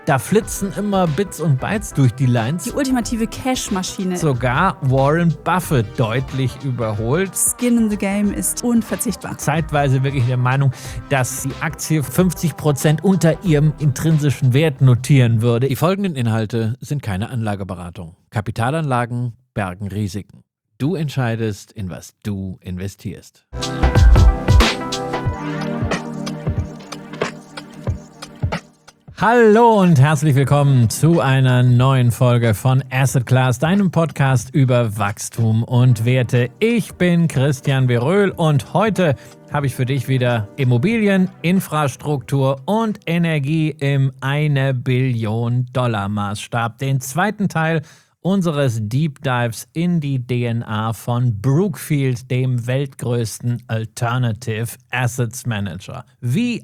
Da flitzen immer Bits und Bytes durch die Lines. Die ultimative Cash-Maschine. Sogar Warren Buffett deutlich überholt. Skin in the Game ist unverzichtbar. Zeitweise wirklich der Meinung, dass die Aktie 50% unter ihrem intrinsischen Wert notieren würde. Die folgenden Inhalte sind keine Anlageberatung. Kapitalanlagen bergen Risiken. Du entscheidest, in was du investierst. Hallo und herzlich willkommen zu einer neuen Folge von Asset Class, deinem Podcast über Wachstum und Werte. Ich bin Christian Beröhl und heute habe ich für dich wieder Immobilien, Infrastruktur und Energie im $1-Billion-Maßstab. Den zweiten Teil unseres Deep Dives in die DNA von Brookfield, dem weltgrößten Alternative Assets Manager. Wie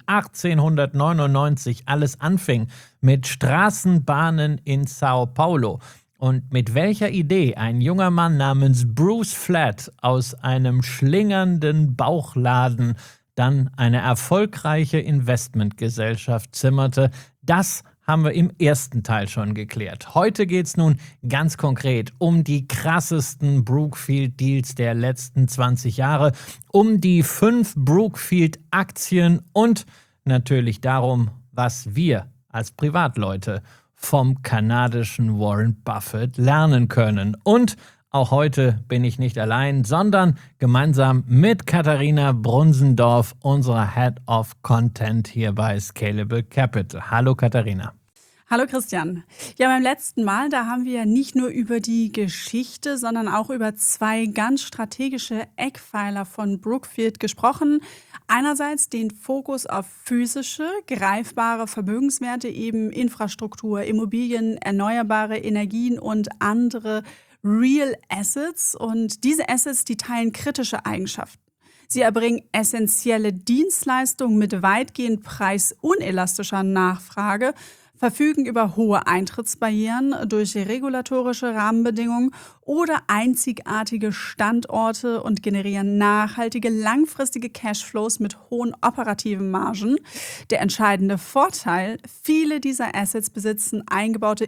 1899 alles anfing mit Straßenbahnen in Sao Paulo und mit welcher Idee ein junger Mann namens Bruce Flatt aus einem schlingernden Bauchladen dann eine erfolgreiche Investmentgesellschaft zimmerte, das haben wir im ersten Teil schon geklärt. Heute geht es nun ganz konkret um die krassesten Brookfield-Deals der letzten 20 Jahre, um die 5 Brookfield-Aktien und natürlich darum, was wir als Privatleute vom kanadischen Warren Buffett lernen können. Und auch heute bin ich nicht allein, sondern gemeinsam mit Katharina Brunsendorf, unserer Head of Content hier bei Scalable Capital. Hallo Katharina. Hallo Christian. Ja, beim letzten Mal, da haben wir ja nicht nur über die Geschichte, sondern auch über 2 ganz strategische Eckpfeiler von Brookfield gesprochen. Einerseits den Fokus auf physische, greifbare Vermögenswerte, eben Infrastruktur, Immobilien, erneuerbare Energien und andere Real Assets. Und diese Assets, die teilen kritische Eigenschaften. Sie erbringen essentielle Dienstleistungen mit weitgehend preisunelastischer Nachfrage, verfügen über hohe Eintrittsbarrieren durch regulatorische Rahmenbedingungen oder einzigartige Standorte und generieren nachhaltige, langfristige Cashflows mit hohen operativen Margen. Der entscheidende Vorteil: viele dieser Assets besitzen eingebaute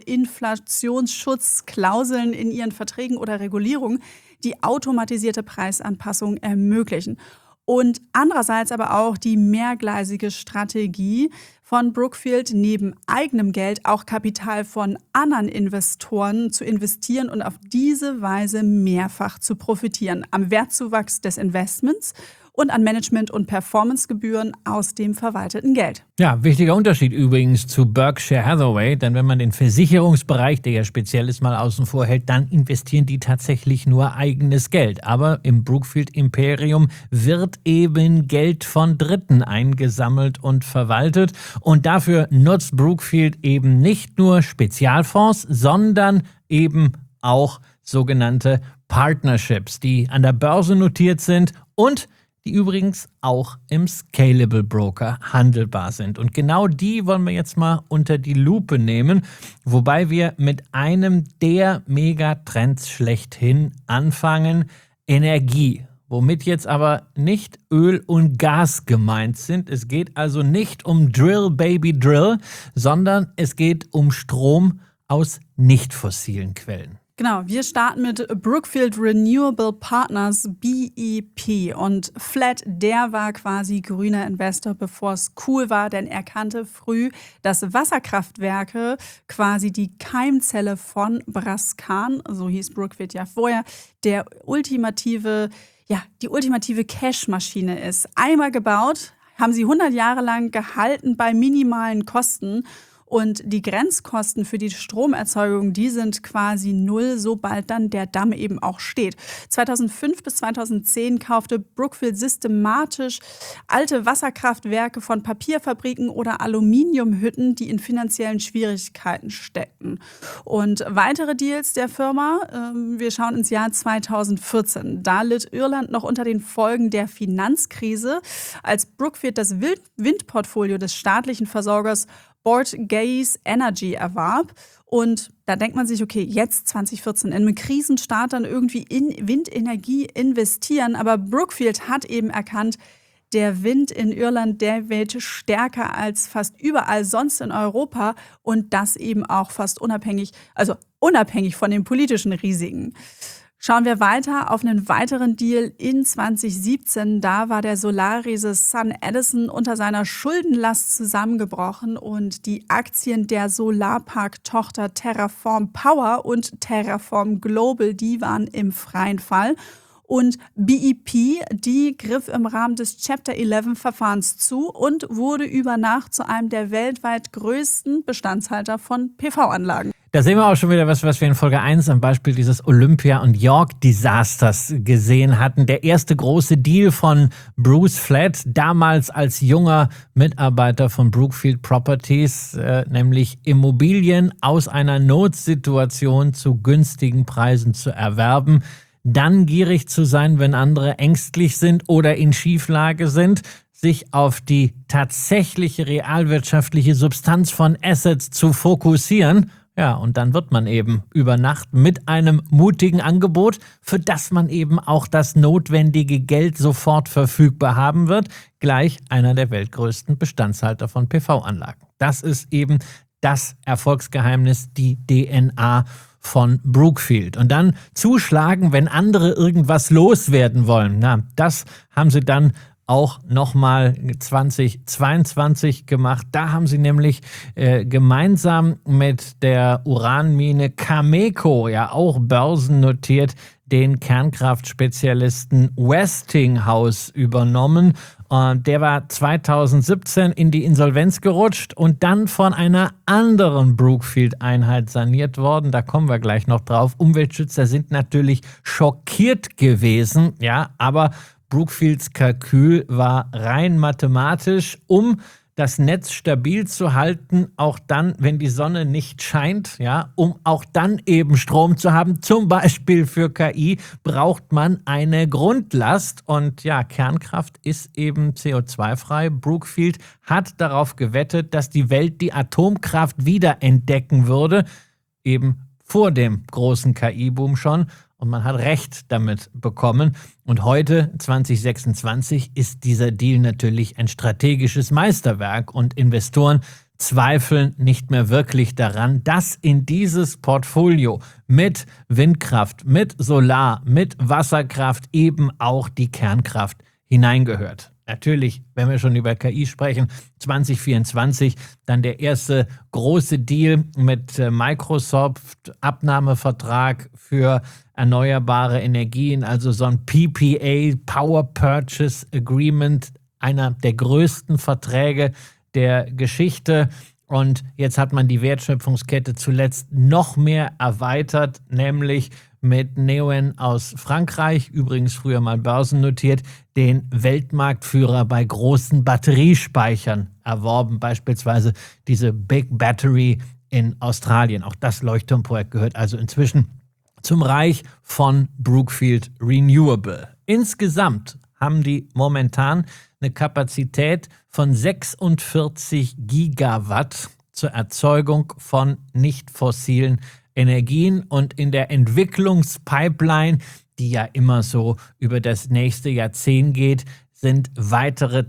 Inflationsschutzklauseln in ihren Verträgen oder Regulierungen, die automatisierte Preisanpassungen ermöglichen. Und andererseits aber auch die mehrgleisige Strategie von Brookfield, neben eigenem Geld auch Kapital von anderen Investoren zu investieren und auf diese Weise mehrfach zu profitieren. Am Wertzuwachs des Investments und an Management- und Performancegebühren aus dem verwalteten Geld. Ja, wichtiger Unterschied übrigens zu Berkshire Hathaway, denn wenn man den Versicherungsbereich, der ja speziell ist, mal außen vor hält, dann investieren die tatsächlich nur eigenes Geld. Aber im Brookfield-Imperium wird eben Geld von Dritten eingesammelt und verwaltet. Und dafür nutzt Brookfield eben nicht nur Spezialfonds, sondern eben auch sogenannte Partnerships, die an der Börse notiert sind und die übrigens auch im Scalable Broker handelbar sind. Und genau die wollen wir jetzt mal unter die Lupe nehmen, wobei wir mit einem der Megatrends schlechthin anfangen: Energie. Womit jetzt aber nicht Öl und Gas gemeint sind. Es geht also nicht um Drill, Baby, Drill, sondern es geht um Strom aus nicht fossilen Quellen. Genau, wir starten mit Brookfield Renewable Partners, BEP. Und Flatt, der war quasi grüner Investor, bevor es cool war, denn er kannte früh, dass Wasserkraftwerke quasi die Keimzelle von Brascan, so hieß Brookfield ja vorher, die ultimative Cash-Maschine ist. Einmal gebaut, haben sie 100 Jahre lang gehalten bei minimalen Kosten. Und die Grenzkosten für die Stromerzeugung, die sind quasi null, sobald dann der Damm eben auch steht. 2005 bis 2010 kaufte Brookfield systematisch alte Wasserkraftwerke von Papierfabriken oder Aluminiumhütten, die in finanziellen Schwierigkeiten steckten. Und weitere Deals der Firma, wir schauen ins Jahr 2014. Da litt Irland noch unter den Folgen der Finanzkrise, als Brookfield das Windportfolio des staatlichen Versorgers Portgase Energy erwarb. Und da denkt man sich, okay, jetzt 2014 in einem Krisenstaat dann irgendwie in Windenergie investieren. Aber Brookfield hat eben erkannt, Der Wind in Irland, der weht stärker als fast überall sonst in Europa und das eben auch fast unabhängig von den politischen Risiken. Schauen wir weiter auf einen weiteren Deal in 2017. Da war der Solarriese Sun Edison unter seiner Schuldenlast zusammengebrochen und die Aktien der Solarpark-Tochter Terraform Power und Terraform Global, die waren im freien Fall. Und BEP, die griff im Rahmen des Chapter 11 Verfahrens zu und wurde über Nacht zu einem der weltweit größten Bestandshalter von PV-Anlagen. Da sehen wir auch schon wieder was wir in Folge 1 am Beispiel dieses Olympia- und York-Desasters gesehen hatten. Der erste große Deal von Bruce Flatt, damals als junger Mitarbeiter von Brookfield Properties, nämlich Immobilien aus einer Notsituation zu günstigen Preisen zu erwerben, dann gierig zu sein, wenn andere ängstlich sind oder in Schieflage sind, sich auf die tatsächliche realwirtschaftliche Substanz von Assets zu fokussieren. Ja, und dann wird man eben über Nacht mit einem mutigen Angebot, für das man eben auch das notwendige Geld sofort verfügbar haben wird, gleich einer der weltgrößten Bestandshalter von PV-Anlagen. Das ist eben das Erfolgsgeheimnis, die DNA von Brookfield. Und dann zuschlagen, wenn andere irgendwas loswerden wollen. Na, das haben sie dann auch nochmal 2022 gemacht. Da haben sie nämlich gemeinsam mit der Uranmine Cameco, ja auch börsennotiert, den Kernkraftspezialisten Westinghouse übernommen. Der war 2017 in die Insolvenz gerutscht und dann von einer anderen Brookfield-Einheit saniert worden. Da kommen wir gleich noch drauf. Umweltschützer sind natürlich schockiert gewesen, ja, aber Brookfields Kalkül war rein mathematisch, um das Netz stabil zu halten, auch dann, wenn die Sonne nicht scheint, ja, um auch dann eben Strom zu haben, zum Beispiel für KI, braucht man eine Grundlast und ja, Kernkraft ist eben CO2-frei. Brookfield hat darauf gewettet, dass die Welt die Atomkraft wiederentdecken würde, eben vor dem großen KI-Boom schon. Und man hat Recht damit bekommen. Und heute, 2026, ist dieser Deal natürlich ein strategisches Meisterwerk. Und Investoren zweifeln nicht mehr wirklich daran, dass in dieses Portfolio mit Windkraft, mit Solar, mit Wasserkraft eben auch die Kernkraft hineingehört. Natürlich, wenn wir schon über KI sprechen, 2024 dann der erste große Deal mit Microsoft, Abnahmevertrag für erneuerbare Energien, also so ein PPA, Power Purchase Agreement, einer der größten Verträge der Geschichte. Und jetzt hat man die Wertschöpfungskette zuletzt noch mehr erweitert, nämlich mit Neoen aus Frankreich, übrigens früher mal börsennotiert, den Weltmarktführer bei großen Batteriespeichern erworben, beispielsweise diese Big Battery in Australien. Auch das Leuchtturmprojekt gehört also inzwischen zum Reich von Brookfield Renewable. Insgesamt haben die momentan eine Kapazität von 46 Gigawatt zur Erzeugung von nicht fossilen Energien und in der Entwicklungspipeline, die ja immer so über das nächste Jahrzehnt geht, sind weitere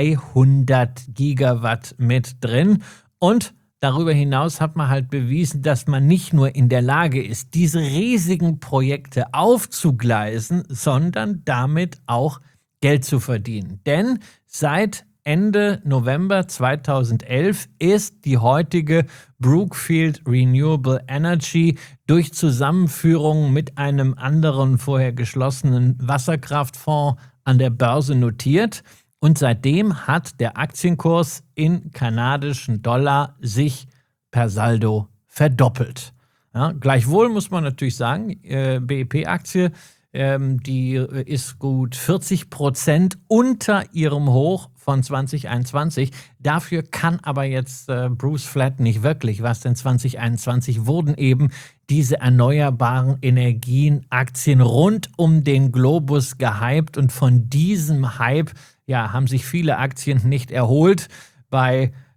200 Gigawatt mit drin. Und darüber hinaus hat man halt bewiesen, dass man nicht nur in der Lage ist, diese riesigen Projekte aufzugleisen, sondern damit auch Geld zu verdienen. Denn seit Ende November 2011 ist die heutige Brookfield Renewable Energy durch Zusammenführung mit einem anderen vorher geschlossenen Wasserkraftfonds an der Börse notiert. Und seitdem hat der Aktienkurs in kanadischen Dollar sich per Saldo verdoppelt. Ja, gleichwohl muss man natürlich sagen, BEP-Aktie, die ist gut 40% unter ihrem Hoch von 2021. Dafür kann aber jetzt Bruce Flatt nicht wirklich was, denn 2021 wurden eben diese erneuerbaren Energien-Aktien rund um den Globus gehypt und von diesem Hype haben sich viele Aktien nicht erholt. Bei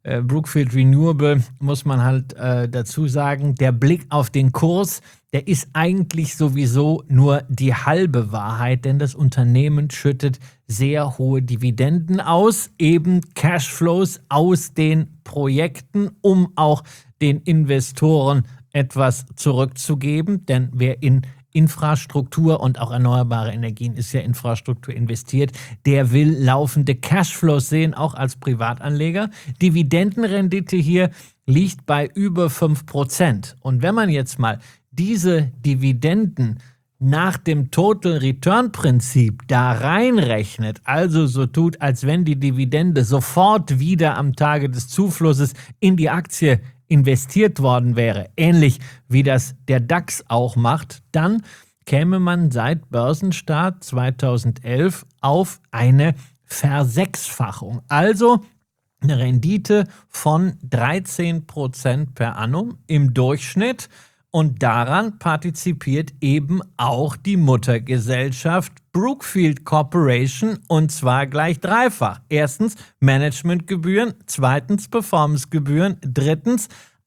Brookfield Renewable, muss man halt dazu sagen, der Blick auf den Kurs, der ist eigentlich sowieso nur die halbe Wahrheit, denn das Unternehmen schüttet sehr hohe Dividenden aus, eben Cashflows aus den Projekten, um auch den Investoren etwas zurückzugeben, denn wer in Infrastruktur und auch erneuerbare Energien ist ja Infrastruktur investiert, der will laufende Cashflows sehen, auch als Privatanleger. Dividendenrendite hier liegt bei über 5%. Und wenn man jetzt mal diese Dividenden nach dem Total Return Prinzip da reinrechnet, also so tut, als wenn die Dividende sofort wieder am Tage des Zuflusses in die Aktie investiert worden wäre, ähnlich wie das der DAX auch macht, dann käme man seit Börsenstart 2011 auf eine Versechsfachung. Also eine Rendite von 13% per annum im Durchschnitt. Und daran partizipiert eben auch die Muttergesellschaft Brookfield Corporation, und zwar gleich dreifach. Erstens Managementgebühren, zweitens Performancegebühren, drittens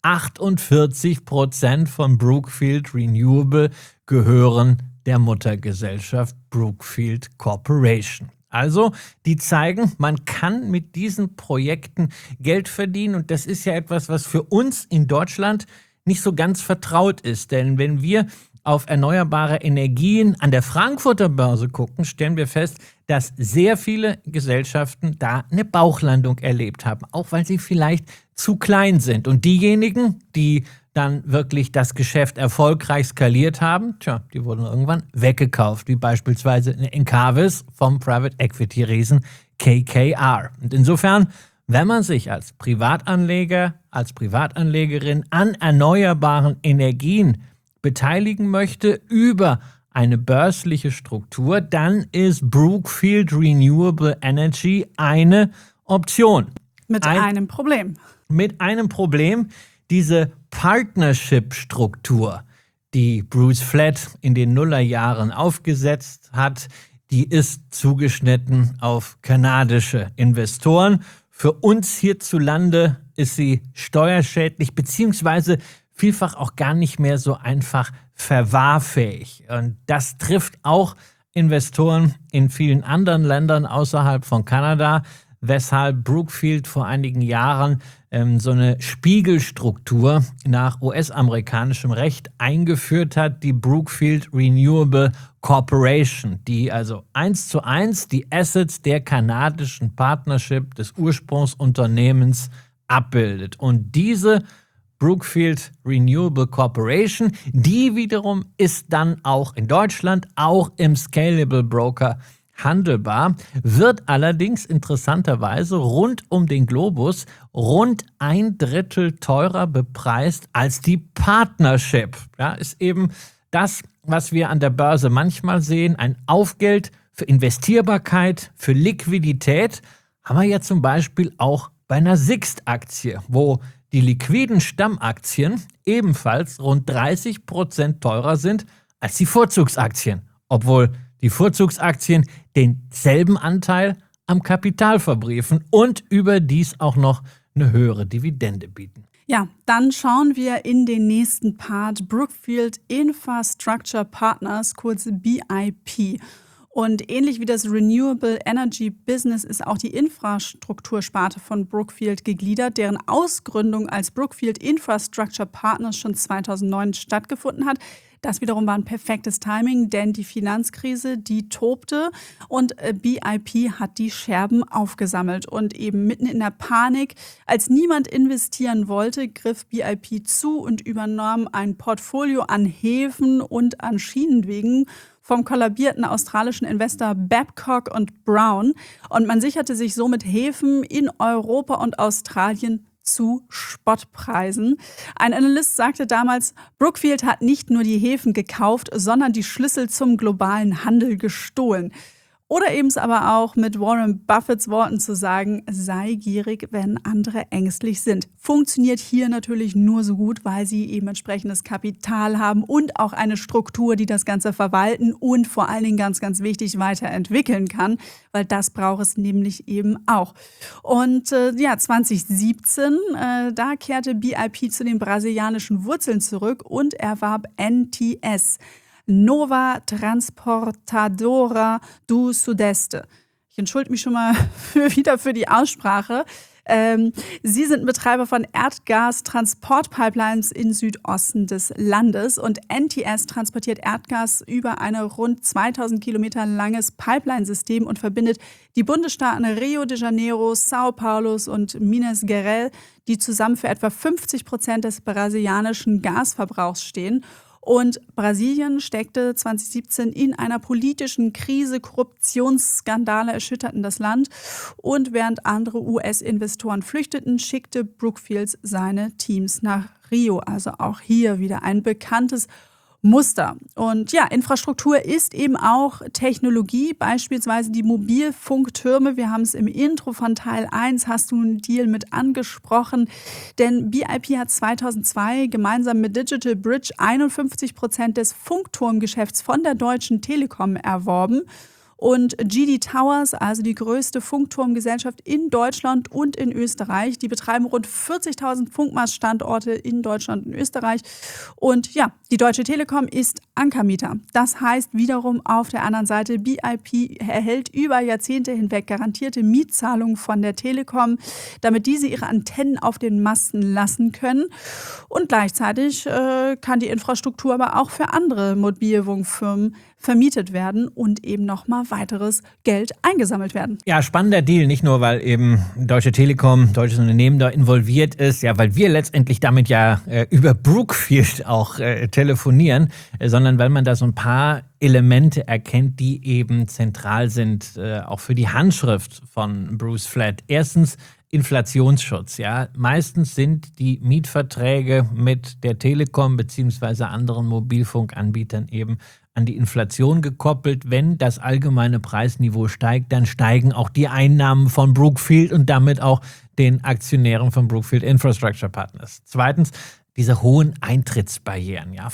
48% von Brookfield Renewable gehören der Muttergesellschaft Brookfield Corporation. Also, die zeigen, man kann mit diesen Projekten Geld verdienen, und das ist ja etwas, was für uns in Deutschland nicht so ganz vertraut ist. Denn wenn wir auf erneuerbare Energien an der Frankfurter Börse gucken, stellen wir fest, dass sehr viele Gesellschaften da eine Bauchlandung erlebt haben, auch weil sie vielleicht zu klein sind. Und diejenigen, die dann wirklich das Geschäft erfolgreich skaliert haben, die wurden irgendwann weggekauft, wie beispielsweise Encavis vom Private Equity Riesen KKR. Und insofern, wenn man sich als Privatanleger, als Privatanlegerin an erneuerbaren Energien beteiligen möchte über eine börsliche Struktur, dann ist Brookfield Renewable Energy eine Option. Mit einem Problem. Mit einem Problem, diese Partnership-Struktur, die Bruce Flatt in den Nullerjahren aufgesetzt hat, die ist zugeschnitten auf kanadische Investoren. Für uns hierzulande ist sie steuerschädlich beziehungsweise vielfach auch gar nicht mehr so einfach verwahrfähig. Und das trifft auch Investoren in vielen anderen Ländern außerhalb von Kanada, weshalb Brookfield vor einigen Jahren so eine Spiegelstruktur nach US-amerikanischem Recht eingeführt hat, die Brookfield Renewable Corporation, die also 1:1 die Assets der kanadischen Partnership des Ursprungsunternehmens abbildet. Und diese Brookfield Renewable Corporation, die wiederum ist dann auch in Deutschland, auch im Scalable Broker handelbar, wird allerdings interessanterweise rund um den Globus rund 1/3 teurer bepreist als die Partnership. Ja, ist eben das, was wir an der Börse manchmal sehen, ein Aufgeld für Investierbarkeit, für Liquidität, haben wir ja zum Beispiel auch bei einer Sixt-Aktie, wo die liquiden Stammaktien ebenfalls rund 30% teurer sind als die Vorzugsaktien, obwohl die Vorzugsaktien denselben Anteil am Kapital verbriefen und überdies auch noch eine höhere Dividende bieten. Ja, dann schauen wir in den nächsten Part Brookfield Infrastructure Partners, kurz BIP. Und ähnlich wie das Renewable Energy Business ist auch die Infrastruktursparte von Brookfield gegliedert, deren Ausgründung als Brookfield Infrastructure Partners schon 2009 stattgefunden hat. Das wiederum war ein perfektes Timing, denn die Finanzkrise, die tobte und BIP hat die Scherben aufgesammelt. Und eben mitten in der Panik, als niemand investieren wollte, griff BIP zu und übernahm ein Portfolio an Häfen und an Schienenwegen vom kollabierten australischen Investor Babcock & Brown. Und man sicherte sich somit Häfen in Europa und Australien zu Spottpreisen. Ein Analyst sagte damals, Brookfield hat nicht nur die Häfen gekauft, sondern die Schlüssel zum globalen Handel gestohlen. Oder eben es aber auch mit Warren Buffetts Worten zu sagen, sei gierig, wenn andere ängstlich sind. Funktioniert hier natürlich nur so gut, weil sie eben entsprechendes Kapital haben und auch eine Struktur, die das Ganze verwalten und vor allen Dingen ganz, ganz wichtig weiterentwickeln kann, weil das braucht es nämlich eben auch. Und 2017, da kehrte BIP zu den brasilianischen Wurzeln zurück und erwarb NTS. Nova Transportadora do Sudeste. Ich entschuldige mich schon mal wieder für die Aussprache. Sie sind Betreiber von Erdgas-Transportpipelines im Südosten des Landes und NTS transportiert Erdgas über ein rund 2000 Kilometer langes Pipeline-System und verbindet die Bundesstaaten Rio de Janeiro, São Paulo und Minas Gerais, die zusammen für etwa 50% des brasilianischen Gasverbrauchs stehen. Und Brasilien steckte 2017 in einer politischen Krise, Korruptionsskandale erschütterten das Land. Und während andere US-Investoren flüchteten, schickte Brookfield seine Teams nach Rio. Also auch hier wieder ein bekanntes Muster. Und ja, Infrastruktur ist eben auch Technologie, beispielsweise die Mobilfunktürme. Wir haben es im Intro von Teil 1, hast du einen Deal mit angesprochen. Denn BIP hat 2002 gemeinsam mit Digital Bridge 51% des Funkturmgeschäfts von der Deutschen Telekom erworben. Und GD Towers, also die größte Funkturmgesellschaft in Deutschland und in Österreich, die betreiben rund 40.000 Funkmaststandorte in Deutschland und Österreich. Und ja, die Deutsche Telekom ist Ankermieter. Das heißt wiederum auf der anderen Seite, BIP erhält über Jahrzehnte hinweg garantierte Mietzahlungen von der Telekom, damit diese ihre Antennen auf den Masten lassen können. Und gleichzeitig kann die Infrastruktur aber auch für andere Mobilfunkfirmen vermietet werden und eben nochmal weiteres Geld eingesammelt werden. Ja, spannender Deal, nicht nur, weil eben Deutsche Telekom, deutsches Unternehmen da involviert ist, ja, weil wir letztendlich damit ja über Brookfield auch telefonieren, sondern weil man da so ein paar Elemente erkennt, die eben zentral sind, auch für die Handschrift von Bruce Flatt. Erstens Inflationsschutz, ja. Meistens sind die Mietverträge mit der Telekom bzw. anderen Mobilfunkanbietern eben an die Inflation gekoppelt. Wenn das allgemeine Preisniveau steigt, dann steigen auch die Einnahmen von Brookfield und damit auch den Aktionären von Brookfield Infrastructure Partners. Zweitens, diese hohen Eintrittsbarrieren, ja,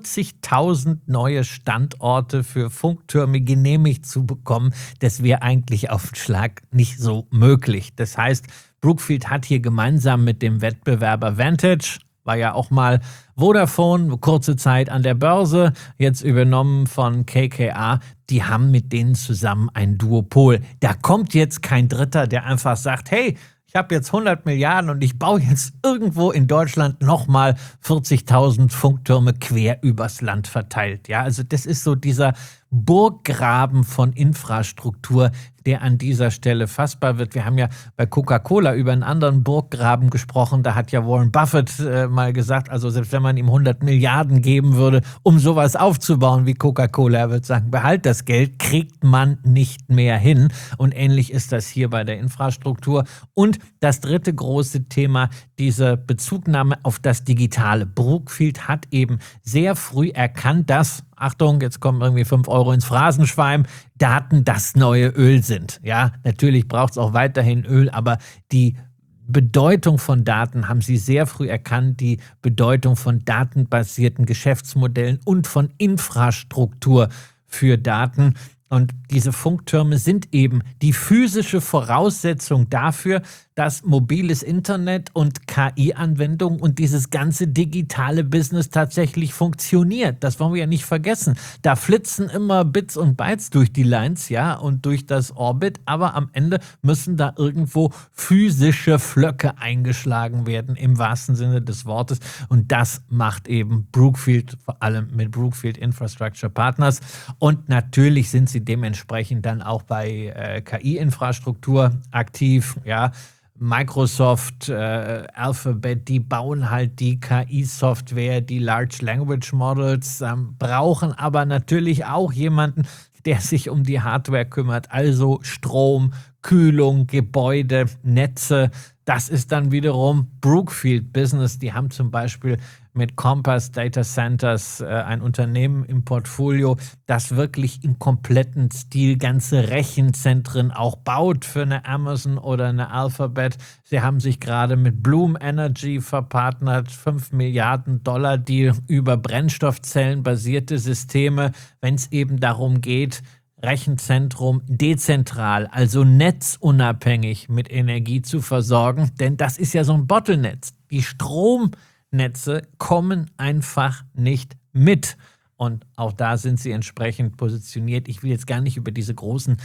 40.000 neue Standorte für Funktürme genehmigt zu bekommen, das wäre eigentlich auf den Schlag nicht so möglich. Das heißt, Brookfield hat hier gemeinsam mit dem Wettbewerber Vantage, war ja auch mal Vodafone, kurze Zeit an der Börse, jetzt übernommen von KKR, die haben mit denen zusammen ein Duopol. Da kommt jetzt kein Dritter, der einfach sagt, hey, ich habe jetzt 100 Milliarden und ich baue jetzt irgendwo in Deutschland nochmal 40.000 Funktürme quer übers Land verteilt. Ja, also das ist so dieser Burggraben von Infrastruktur, der an dieser Stelle fassbar wird. Wir haben ja bei Coca-Cola über einen anderen Burggraben gesprochen. Da hat ja Warren Buffett mal gesagt, also selbst wenn man ihm 100 Milliarden geben würde, um sowas aufzubauen wie Coca-Cola, er wird sagen, behalt das Geld, kriegt man nicht mehr hin. Und ähnlich ist das hier bei der Infrastruktur. Und das dritte große Thema, diese Bezugnahme auf das Digitale. Brookfield hat eben sehr früh erkannt, dass, Achtung, jetzt kommen irgendwie 5 Euro ins Phrasenschwein, Daten das neue Öl sind. Ja, natürlich braucht es auch weiterhin Öl, aber die Bedeutung von Daten haben sie sehr früh erkannt, die Bedeutung von datenbasierten Geschäftsmodellen und von Infrastruktur für Daten. Und diese Funktürme sind eben die physische Voraussetzung dafür, dass mobiles Internet und KI-Anwendungen und dieses ganze digitale Business tatsächlich funktioniert. Das wollen wir ja nicht vergessen. Da flitzen immer Bits und Bytes durch die Lines, ja, und durch das Orbit, aber am Ende müssen da irgendwo physische Flöcke eingeschlagen werden, im wahrsten Sinne des Wortes. Und das macht eben Brookfield, vor allem mit Brookfield Infrastructure Partners. Und natürlich sind sie dementsprechend dann auch bei KI-Infrastruktur aktiv, ja. Microsoft, Alphabet, die bauen halt die KI-Software, die Large Language Models, brauchen aber natürlich auch jemanden, der sich um die Hardware kümmert, also Strom, Kühlung, Gebäude, Netze. Das ist dann wiederum Brookfield Business. Die haben zum Beispiel mit Compass Data Centers ein Unternehmen im Portfolio, das wirklich im kompletten Stil ganze Rechenzentren auch baut für eine Amazon oder eine Alphabet. Sie haben sich gerade mit Bloom Energy verpartnert, $5 Milliarden Deal über Brennstoffzellen-basierte Systeme, wenn es eben darum geht, Rechenzentrum dezentral, also netzunabhängig mit Energie zu versorgen, denn das ist ja so ein Bottleneck. Die Stromnetze kommen einfach nicht mit und auch da sind sie entsprechend positioniert. Ich will jetzt gar nicht über diese großen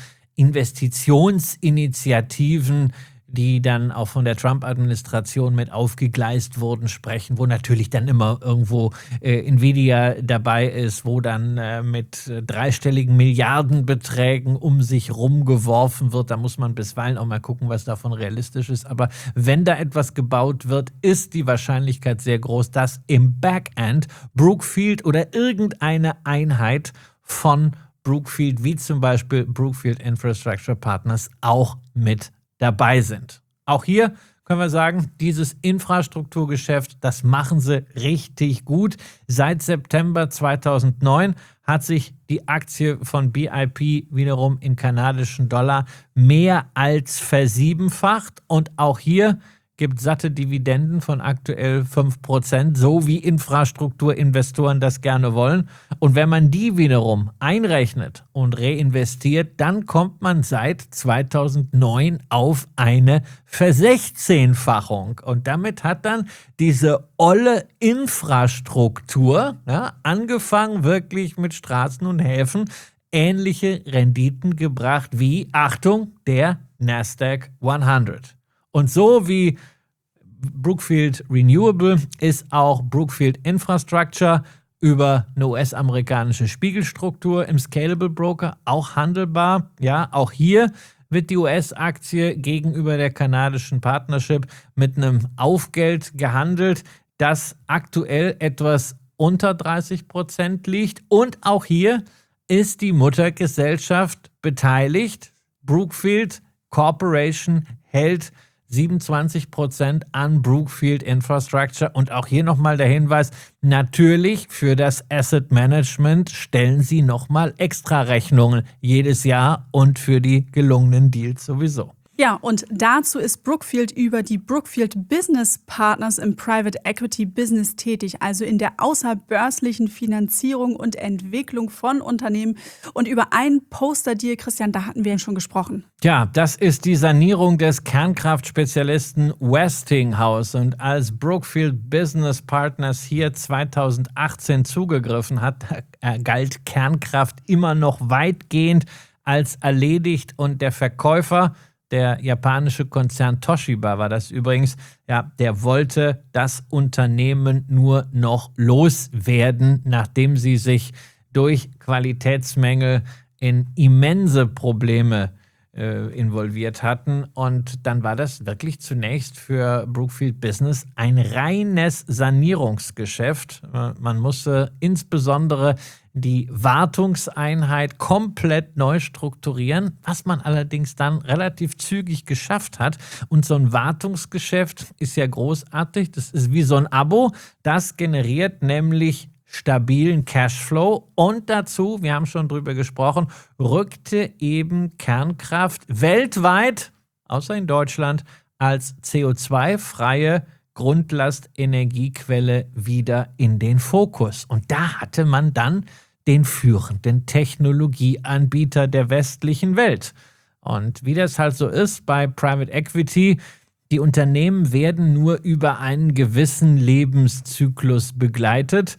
Investitionsinitiativen, die dann auch von der Trump-Administration mit aufgegleist wurden, sprechen, wo natürlich dann immer irgendwo Nvidia dabei ist, wo dann mit dreistelligen Milliardenbeträgen um sich rumgeworfen wird. Da muss man bisweilen auch mal gucken, was davon realistisch ist. Aber wenn da etwas gebaut wird, ist die Wahrscheinlichkeit sehr groß, dass im Backend Brookfield oder irgendeine Einheit von Brookfield, wie zum Beispiel Brookfield Infrastructure Partners, auch mit dabei sind. Auch hier können wir sagen, dieses Infrastrukturgeschäft, das machen sie richtig gut. Seit September 2009 hat sich die Aktie von BIP wiederum in kanadischen Dollar mehr als versiebenfacht und auch hier gibt satte Dividenden von aktuell 5%, so wie Infrastrukturinvestoren das gerne wollen. Und wenn man die wiederum einrechnet und reinvestiert, dann kommt man seit 2009 auf eine Versechzehnfachung. Und damit hat dann diese olle Infrastruktur, ja, angefangen wirklich mit Straßen und Häfen, ähnliche Renditen gebracht wie, Achtung, der Nasdaq 100. Und so wie Brookfield Renewable ist auch Brookfield Infrastructure über eine US-amerikanische Spiegelstruktur im Scalable Broker auch handelbar. Ja, auch hier wird die US-Aktie gegenüber der kanadischen Partnership mit einem Aufgeld gehandelt, das aktuell etwas unter 30% liegt. Und auch hier ist die Muttergesellschaft beteiligt. Brookfield Corporation hält 27% an Brookfield Infrastructure. Und auch hier nochmal der Hinweis, natürlich für das Asset Management stellen sie nochmal extra Rechnungen jedes Jahr und für die gelungenen Deals sowieso. Ja, und dazu ist Brookfield über die Brookfield Business Partners im Private Equity Business tätig, also in der außerbörslichen Finanzierung und Entwicklung von Unternehmen. Und über einen Poster-Deal, Christian, da hatten wir ja schon gesprochen. Ja, das ist die Sanierung des Kernkraftspezialisten Westinghouse. Und als Brookfield Business Partners hier 2018 zugegriffen hat, galt Kernkraft immer noch weitgehend als erledigt und der Verkäufer, der japanische Konzern Toshiba war das übrigens, ja, der wollte das Unternehmen nur noch loswerden, nachdem sie sich durch Qualitätsmängel in immense Probleme involviert hatten. Und dann war das wirklich zunächst für Brookfield Business ein reines Sanierungsgeschäft. Man musste insbesondere die Wartungseinheit komplett neu strukturieren, was man allerdings dann relativ zügig geschafft hat. Und so ein Wartungsgeschäft ist ja großartig. Das ist wie so ein Abo. Das generiert nämlich stabilen Cashflow und dazu, wir haben schon drüber gesprochen, rückte eben Kernkraft weltweit, außer in Deutschland, als CO2-freie Grundlastenergiequelle wieder in den Fokus. Und da hatte man dann den führenden Technologieanbieter der westlichen Welt. Und wie das halt so ist bei Private Equity, die Unternehmen werden nur über einen gewissen Lebenszyklus begleitet.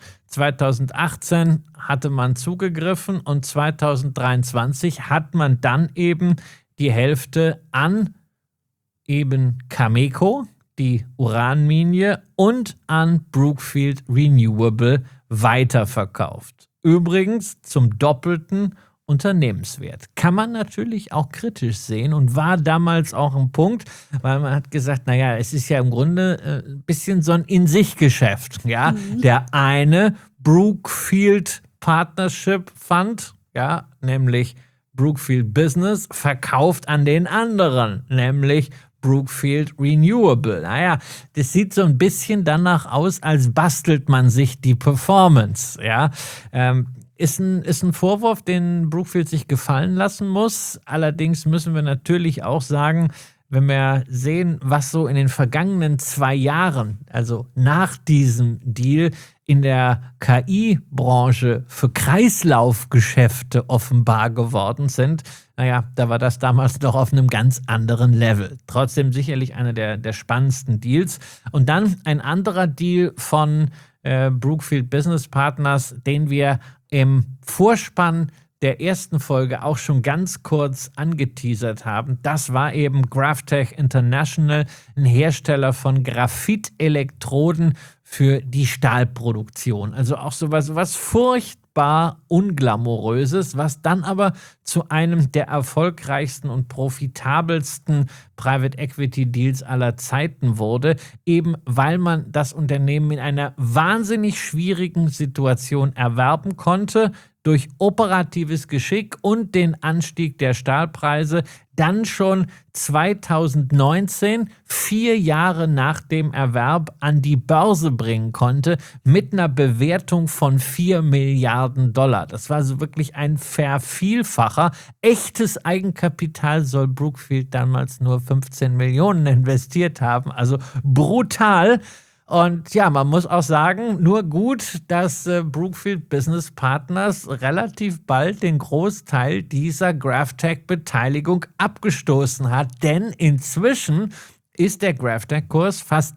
2018 hatte man zugegriffen und 2023 hat man dann eben die Hälfte an eben Cameco, die Uranmine, und an Brookfield Renewable weiterverkauft. Übrigens zum doppelten Unternehmenswert. Kann man natürlich auch kritisch sehen und war damals auch ein Punkt, weil man hat gesagt, naja, es ist ja im Grunde ein bisschen so ein In-sich-Geschäft. Ja? Der eine Brookfield Partnership Fund, ja, nämlich Brookfield Business verkauft an den anderen, nämlich Brookfield Renewable. Naja, das sieht so ein bisschen danach aus, als bastelt man sich die Performance. Ja, ist ein Vorwurf, den Brookfield sich gefallen lassen muss. Allerdings müssen wir natürlich auch sagen, wenn wir sehen, was so in den vergangenen 2 Jahren, also nach diesem Deal, in der KI-Branche für Kreislaufgeschäfte offenbar geworden sind, naja, da war das damals noch auf einem ganz anderen Level. Trotzdem sicherlich einer der spannendsten Deals. Und dann ein anderer Deal von Brookfield Business Partners, den wir im Vorspann der ersten Folge auch schon ganz kurz angeteasert haben. Das war eben GrafTech International, ein Hersteller von Graphitelektroden für die Stahlproduktion. Also auch sowas furchtbar Unglamouröses, was dann aber zu einem der erfolgreichsten und profitabelsten Private Equity Deals aller Zeiten wurde, eben weil man das Unternehmen in einer wahnsinnig schwierigen Situation erwerben konnte, durch operatives Geschick und den Anstieg der Stahlpreise, dann schon 2019, 4 Jahre nach dem Erwerb, an die Börse bringen konnte, mit einer Bewertung von $4 Milliarden. Das war so wirklich ein Vervielfacher. Echtes Eigenkapital soll Brookfield damals nur 15 Millionen investiert haben, also brutal. Und ja, man muss auch sagen, nur gut, dass Brookfield Business Partners relativ bald den Großteil dieser GrafTech-Beteiligung abgestoßen hat. Denn inzwischen ist der GrafTech-Kurs fast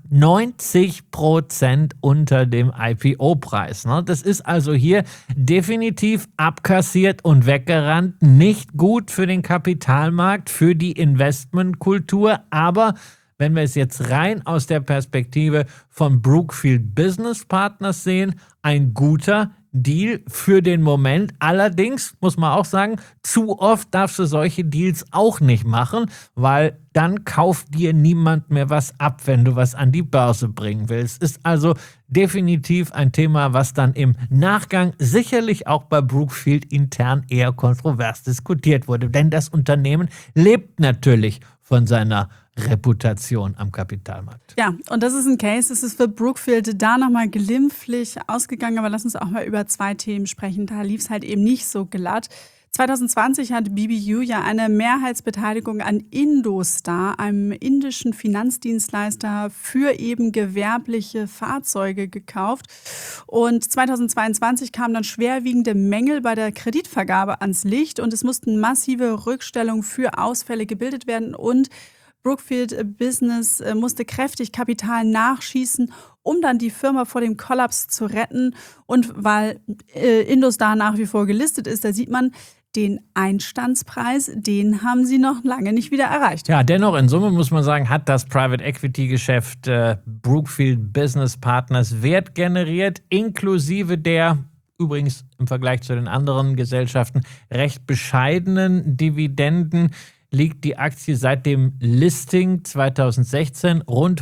90% unter dem IPO-Preis. Das ist also hier definitiv abkassiert und weggerannt. Nicht gut für den Kapitalmarkt, für die Investmentkultur, aber wenn wir es jetzt rein aus der Perspektive von Brookfield Business Partners sehen, ein guter Deal für den Moment. Allerdings muss man auch sagen, zu oft darfst du solche Deals auch nicht machen, weil dann kauft dir niemand mehr was ab, wenn du was an die Börse bringen willst. Ist also definitiv ein Thema, was dann im Nachgang sicherlich auch bei Brookfield intern eher kontrovers diskutiert wurde. Denn das Unternehmen lebt natürlich von seiner Reputation am Kapitalmarkt. Ja, und das ist ein Case, das ist für Brookfield da nochmal glimpflich ausgegangen, aber lass uns auch mal über 2 Themen sprechen. Da lief es halt eben nicht so glatt. 2020 hat BBU ja eine Mehrheitsbeteiligung an Indostar, einem indischen Finanzdienstleister für eben gewerbliche Fahrzeuge gekauft. Und 2022 kamen dann schwerwiegende Mängel bei der Kreditvergabe ans Licht und es mussten massive Rückstellungen für Ausfälle gebildet werden und Brookfield Business musste kräftig Kapital nachschießen, um dann die Firma vor dem Kollaps zu retten. Und weil Indostar nach wie vor gelistet ist, da sieht man, den Einstandspreis, den haben sie noch lange nicht wieder erreicht. Ja, dennoch in Summe muss man sagen, hat das Private Equity Geschäft Brookfield Business Partners Wert generiert, inklusive der übrigens im Vergleich zu den anderen Gesellschaften recht bescheidenen Dividenden. Liegt die Aktie seit dem Listing 2016 rund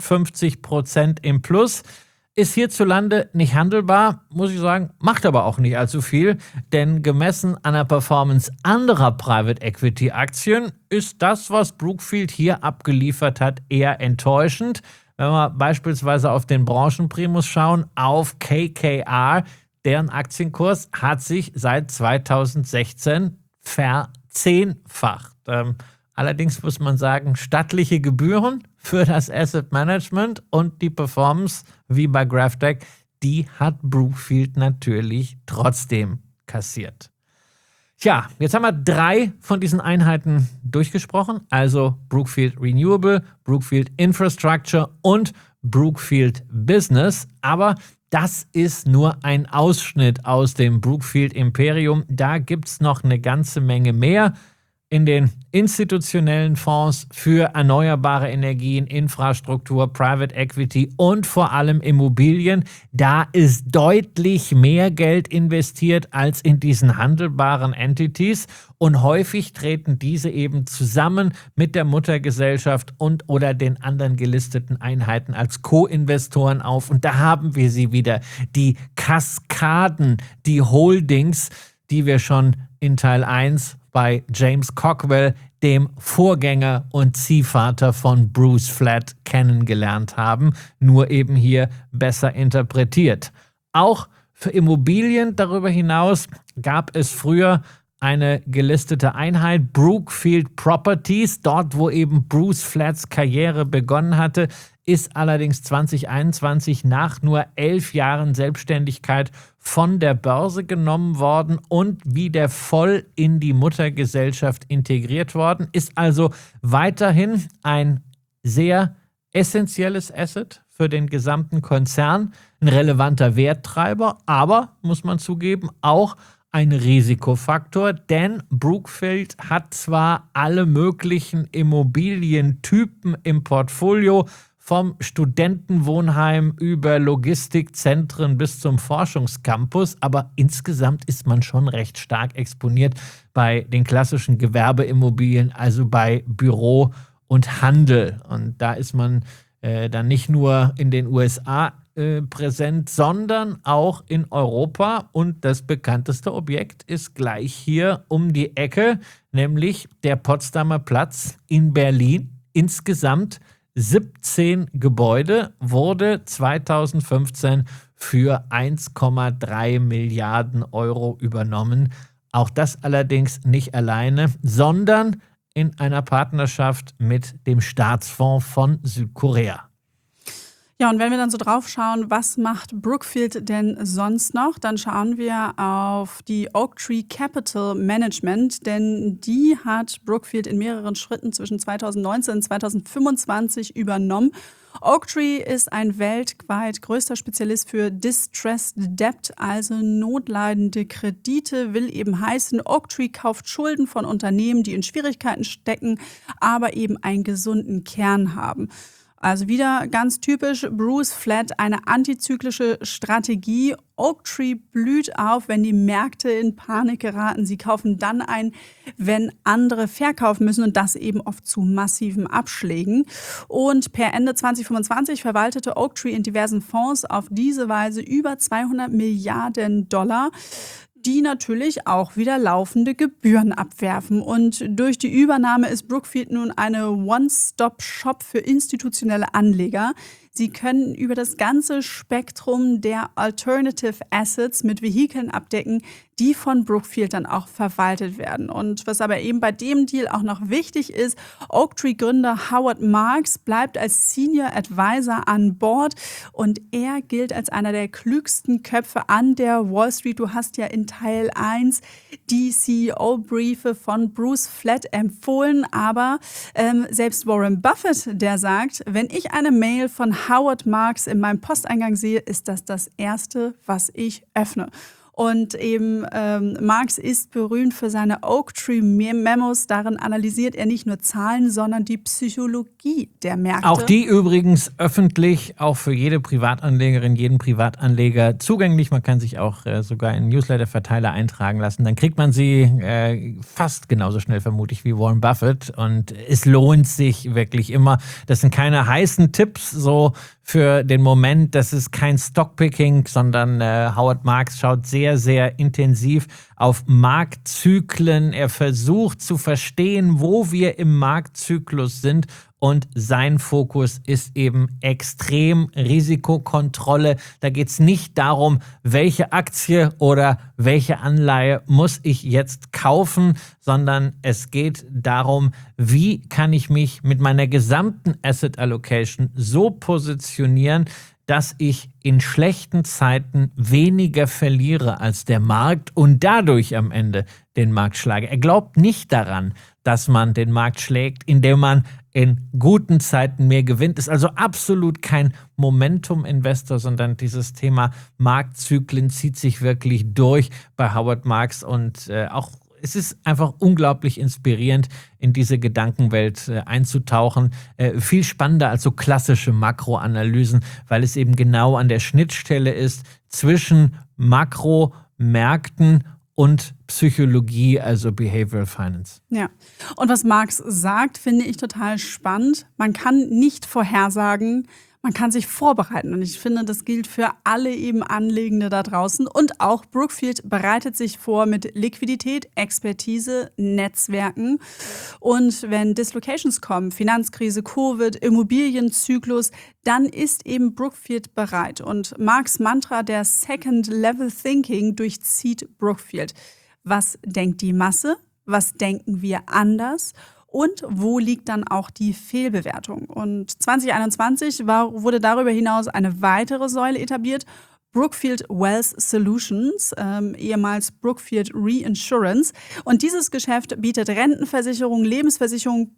150% im Plus. Ist hierzulande nicht handelbar, muss ich sagen, macht aber auch nicht allzu viel, denn gemessen an der Performance anderer Private Equity Aktien ist das, was Brookfield hier abgeliefert hat, eher enttäuschend. Wenn wir beispielsweise auf den Branchenprimus schauen, auf KKR, deren Aktienkurs hat sich seit 2016 verzehnfacht. Allerdings muss man sagen, stattliche Gebühren für das Asset Management und die Performance, wie bei GrafTech, die hat Brookfield natürlich trotzdem kassiert. Tja, jetzt haben wir 3 von diesen Einheiten durchgesprochen, also Brookfield Renewable, Brookfield Infrastructure und Brookfield Business, aber das ist nur ein Ausschnitt aus dem Brookfield Imperium. Da gibt es noch eine ganze Menge mehr. In den institutionellen Fonds für erneuerbare Energien, Infrastruktur, Private Equity und vor allem Immobilien. Da ist deutlich mehr Geld investiert als in diesen handelbaren Entities und häufig treten diese eben zusammen mit der Muttergesellschaft und oder den anderen gelisteten Einheiten als Co-Investoren auf. Und da haben wir sie wieder, die Kaskaden, die Holdings, die wir schon in Teil 1 bei James Cockwell, dem Vorgänger und Ziehvater von Bruce Flatt, kennengelernt haben, nur eben hier besser interpretiert. Auch für Immobilien darüber hinaus gab es früher eine gelistete Einheit, Brookfield Properties, dort wo eben Bruce Flatts Karriere begonnen hatte, ist allerdings 2021 nach nur 11 Jahren Selbstständigkeit von der Börse genommen worden und wieder voll in die Muttergesellschaft integriert worden, ist also weiterhin ein sehr essentielles Asset für den gesamten Konzern, ein relevanter Werttreiber, aber, muss man zugeben, auch ein Risikofaktor, denn Brookfield hat zwar alle möglichen Immobilientypen im Portfolio, vom Studentenwohnheim über Logistikzentren bis zum Forschungscampus, aber insgesamt ist man schon recht stark exponiert bei den klassischen Gewerbeimmobilien, also bei Büro und Handel. Und da ist man dann nicht nur in den USA präsent, sondern auch in Europa. Und das bekannteste Objekt ist gleich hier um die Ecke, nämlich der Potsdamer Platz in Berlin. Insgesamt 17 Gebäude, wurde 2015 für 1,3 Milliarden Euro übernommen. Auch das allerdings nicht alleine, sondern in einer Partnerschaft mit dem Staatsfonds von Südkorea. Ja, und wenn wir dann so drauf schauen, was macht Brookfield denn sonst noch, dann schauen wir auf die Oaktree Capital Management, denn die hat Brookfield in mehreren Schritten zwischen 2019 und 2025 übernommen. Oaktree ist ein weltweit größter Spezialist für Distressed Debt, also notleidende Kredite, will eben heißen, Oaktree kauft Schulden von Unternehmen, die in Schwierigkeiten stecken, aber eben einen gesunden Kern haben. Also wieder ganz typisch Bruce Flatt, eine antizyklische Strategie. Oaktree blüht auf, wenn die Märkte in Panik geraten. Sie kaufen dann ein, wenn andere verkaufen müssen und das eben oft zu massiven Abschlägen. Und per Ende 2025 verwaltete Oaktree in diversen Fonds auf diese Weise über 200 Milliarden $, die natürlich auch wieder laufende Gebühren abwerfen. Und durch die Übernahme ist Brookfield nun eine One-Stop-Shop für institutionelle Anleger. Sie können über das ganze Spektrum der Alternative Assets mit Vehikeln abdecken, die von Brookfield dann auch verwaltet werden. Und was aber eben bei dem Deal auch noch wichtig ist, Oaktree-Gründer Howard Marks bleibt als Senior Advisor an Bord und er gilt als einer der klügsten Köpfe an der Wall Street. Du hast ja in Teil 1 die CEO-Briefe von Bruce Flatt empfohlen, aber selbst Warren Buffett, der sagt, wenn ich eine Mail von Howard Marks in meinem Posteingang sehe, ist das das Erste, was ich öffne. Und eben Marks ist berühmt für seine Oaktree-Memos. Darin analysiert er nicht nur Zahlen, sondern die Psychologie der Märkte. Auch die übrigens öffentlich, auch für jede Privatanlegerin, jeden Privatanleger zugänglich. Man kann sich auch sogar in Newsletter-Verteiler eintragen lassen. Dann kriegt man sie fast genauso schnell vermutlich wie Warren Buffett. Und es lohnt sich wirklich immer. Das sind keine heißen Tipps so für den Moment. Das ist kein Stockpicking, sondern Howard Marks schaut sehr, sehr intensiv auf Marktzyklen. Er versucht zu verstehen, wo wir im Marktzyklus sind. Und sein Fokus ist eben extrem Risikokontrolle. Da geht es nicht darum, welche Aktie oder welche Anleihe muss ich jetzt kaufen, sondern es geht darum, wie kann ich mich mit meiner gesamten Asset Allocation so positionieren, dass ich in schlechten Zeiten weniger verliere als der Markt und dadurch am Ende den Markt schlage. Er glaubt nicht daran, dass man den Markt schlägt, indem man in guten Zeiten mehr gewinnt. Ist also absolut kein Momentum-Investor, sondern dieses Thema Marktzyklen zieht sich wirklich durch bei Howard Marks und auch es ist einfach unglaublich inspirierend, in diese Gedankenwelt einzutauchen. Viel spannender als so klassische Makroanalysen, weil es eben genau an der Schnittstelle ist zwischen Makromärkten und Psychologie, also Behavioral Finance. Ja, und was Marx sagt, finde ich total spannend. Man kann nicht vorhersagen, Man kann sich vorbereiten und ich finde, das gilt für alle eben Anlegende da draußen. Und auch Brookfield bereitet sich vor mit Liquidität, Expertise, Netzwerken. Und wenn Dislocations kommen, Finanzkrise, Covid, Immobilienzyklus, dann ist eben Brookfield bereit. Und Marks Mantra der Second Level Thinking durchzieht Brookfield. Was denkt die Masse? Was denken wir anders? Und wo liegt dann auch die Fehlbewertung? Und 2021 wurde darüber hinaus eine weitere Säule etabliert, Brookfield Wealth Solutions, ehemals Brookfield Reinsurance. Und dieses Geschäft bietet Rentenversicherung, Lebensversicherung,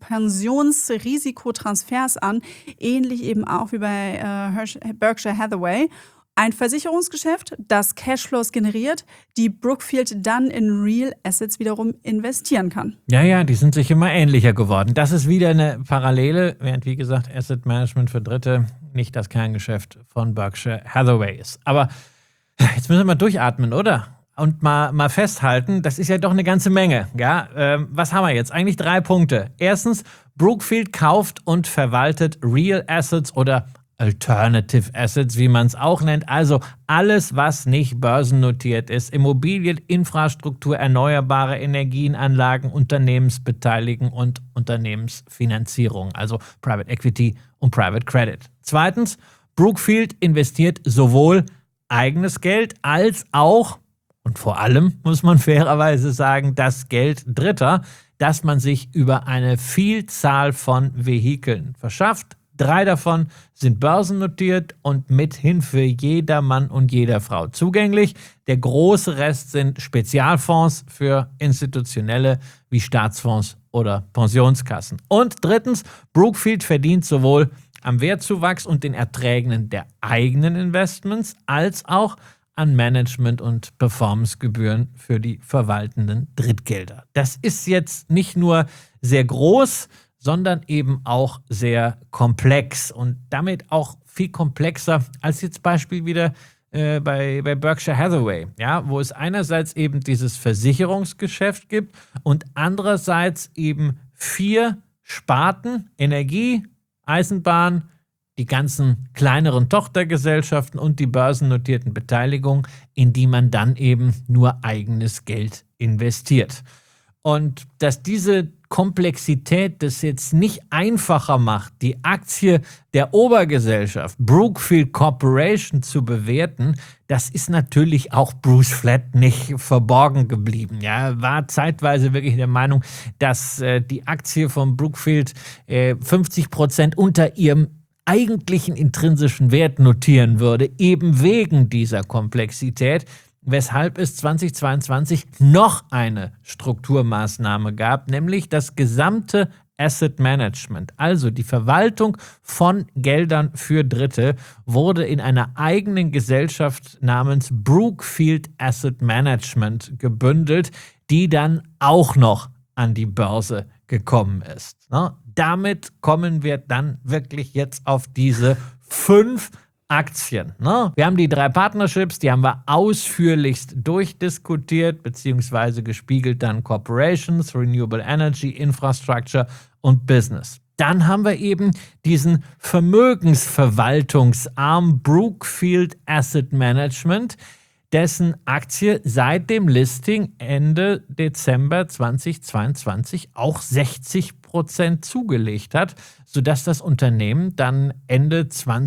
Pensionsrisikotransfers an, ähnlich eben auch wie bei Berkshire Hathaway. Ein Versicherungsgeschäft, das Cashflows generiert, die Brookfield dann in Real Assets wiederum investieren kann. Ja, die sind sich immer ähnlicher geworden. Das ist wieder eine Parallele, während, wie gesagt, Asset Management für Dritte nicht das Kerngeschäft von Berkshire Hathaway ist. Aber jetzt müssen wir mal durchatmen, oder? Und mal festhalten, das ist ja doch eine ganze Menge. Ja? Was haben wir jetzt? Eigentlich 3 Punkte. Erstens, Brookfield kauft und verwaltet Real Assets oder Alternative Assets, wie man es auch nennt. Also alles, was nicht börsennotiert ist. Immobilien, Infrastruktur, erneuerbare Energienanlagen, Unternehmensbeteiligung und Unternehmensfinanzierung. Also Private Equity und Private Credit. Zweitens, Brookfield investiert sowohl eigenes Geld als auch, und vor allem muss man fairerweise sagen, das Geld Dritter, das man sich über eine Vielzahl von Vehikeln verschafft. 3 davon sind börsennotiert und mithin für jeder Mann und jeder Frau zugänglich. Der große Rest sind Spezialfonds für Institutionelle wie Staatsfonds oder Pensionskassen. Und drittens, Brookfield verdient sowohl am Wertzuwachs und den Erträgen der eigenen Investments als auch an Management- und Performancegebühren für die verwaltenden Drittgelder. Das ist jetzt nicht nur sehr groß, sondern eben auch sehr komplex und damit auch viel komplexer als jetzt Beispiel wieder bei Berkshire Hathaway, ja, wo es einerseits eben dieses Versicherungsgeschäft gibt und andererseits eben 4 Sparten, Energie, Eisenbahn, die ganzen kleineren Tochtergesellschaften und die börsennotierten Beteiligungen, in die man dann eben nur eigenes Geld investiert. Und dass diese Komplexität das jetzt nicht einfacher macht, die Aktie der Obergesellschaft Brookfield Corporation zu bewerten, das ist natürlich auch Bruce Flatt nicht verborgen geblieben. Ja, er war zeitweise wirklich der Meinung, dass die Aktie von Brookfield 50% unter ihrem eigentlichen intrinsischen Wert notieren würde, eben wegen dieser Komplexität, weshalb es 2022 noch eine Strukturmaßnahme gab, nämlich das gesamte Asset Management, also die Verwaltung von Geldern für Dritte, wurde in einer eigenen Gesellschaft namens Brookfield Asset Management gebündelt, die dann auch noch an die Börse gekommen ist. Damit kommen wir dann wirklich jetzt auf diese 5 Aktien. Wir haben die 3 Partnerships, die haben wir ausführlichst durchdiskutiert, beziehungsweise gespiegelt dann Corporations, Renewable Energy, Infrastructure und Business. Dann haben wir eben diesen Vermögensverwaltungsarm Brookfield Asset Management, dessen Aktie seit dem Listing Ende Dezember 2022 auch 60% zugelegt hat, sodass das Unternehmen dann Ende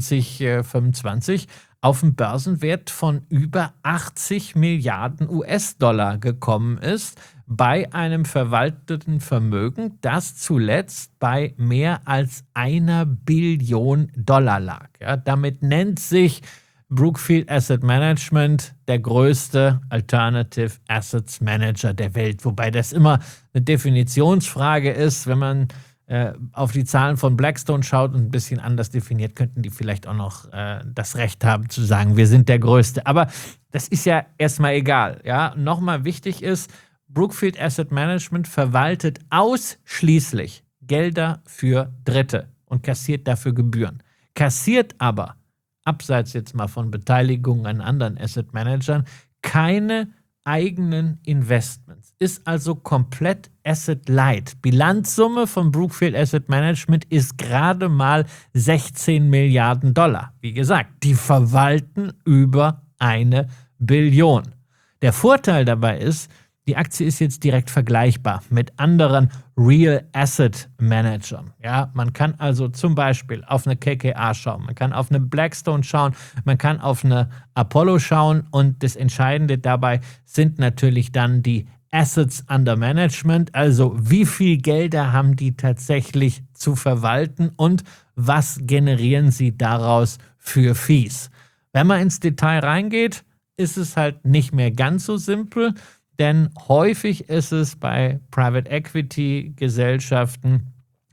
2025 auf einen Börsenwert von über 80 Milliarden US-Dollar gekommen ist, bei einem verwalteten Vermögen, das zuletzt bei mehr als 1 Billion Dollar lag. Ja, damit nennt sich Brookfield Asset Management der größte Alternative Assets Manager der Welt. Wobei das immer eine Definitionsfrage ist. Wenn man auf die Zahlen von Blackstone schaut und ein bisschen anders definiert, könnten die vielleicht auch noch das Recht haben zu sagen, wir sind der Größte. Aber das ist ja erstmal egal. Ja? Nochmal wichtig ist, Brookfield Asset Management verwaltet ausschließlich Gelder für Dritte und kassiert dafür Gebühren. Kassiert aber abseits jetzt mal von Beteiligungen an anderen Asset Managern, keine eigenen Investments, ist also komplett asset-light. Bilanzsumme von Brookfield Asset Management ist gerade mal 16 Milliarden Dollar. Wie gesagt, die verwalten über 1 Billion. Der Vorteil dabei ist, die Aktie ist jetzt direkt vergleichbar mit anderen Real Asset Managern. Ja, man kann also zum Beispiel auf eine KKR schauen, man kann auf eine Blackstone schauen, man kann auf eine Apollo schauen und das Entscheidende dabei sind natürlich dann die Assets under Management, also wie viel Gelder haben die tatsächlich zu verwalten und was generieren sie daraus für Fees. Wenn man ins Detail reingeht, ist es halt nicht mehr ganz so simpel, denn häufig ist es bei Private Equity Gesellschaften,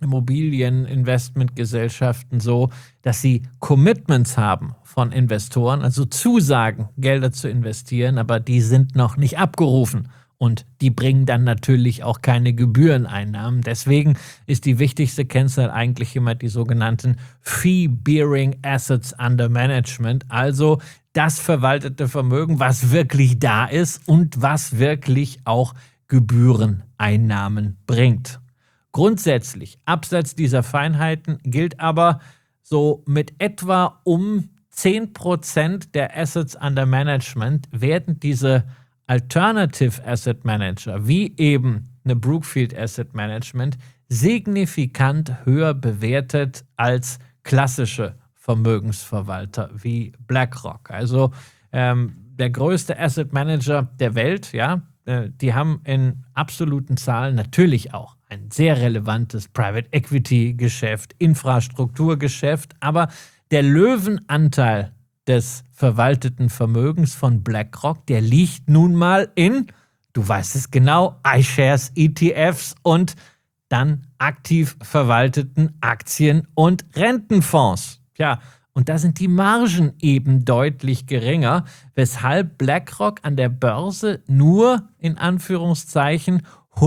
Immobilieninvestmentgesellschaften so, dass sie Commitments haben von Investoren, also Zusagen, Gelder zu investieren, aber die sind noch nicht abgerufen. Und die bringen dann natürlich auch keine Gebühreneinnahmen. Deswegen ist die wichtigste Kennzahl eigentlich immer die sogenannten Fee-Bearing Assets Under Management, also das verwaltete Vermögen, was wirklich da ist und was wirklich auch Gebühreneinnahmen bringt. Grundsätzlich, abseits dieser Feinheiten, gilt aber so mit etwa um 10% der Assets Under Management werden diese Alternative Asset Manager, wie eben eine Brookfield Asset Management, signifikant höher bewertet als klassische Vermögensverwalter wie BlackRock. Also der größte Asset Manager der Welt, ja, die haben in absoluten Zahlen natürlich auch ein sehr relevantes Private Equity Geschäft, Infrastrukturgeschäft, aber der Löwenanteil des verwalteten Vermögens von BlackRock, der liegt nun mal in, du weißt es genau, iShares, ETFs und dann aktiv verwalteten Aktien- und Rentenfonds. Ja, und da sind die Margen eben deutlich geringer, weshalb BlackRock an der Börse nur in Anführungszeichen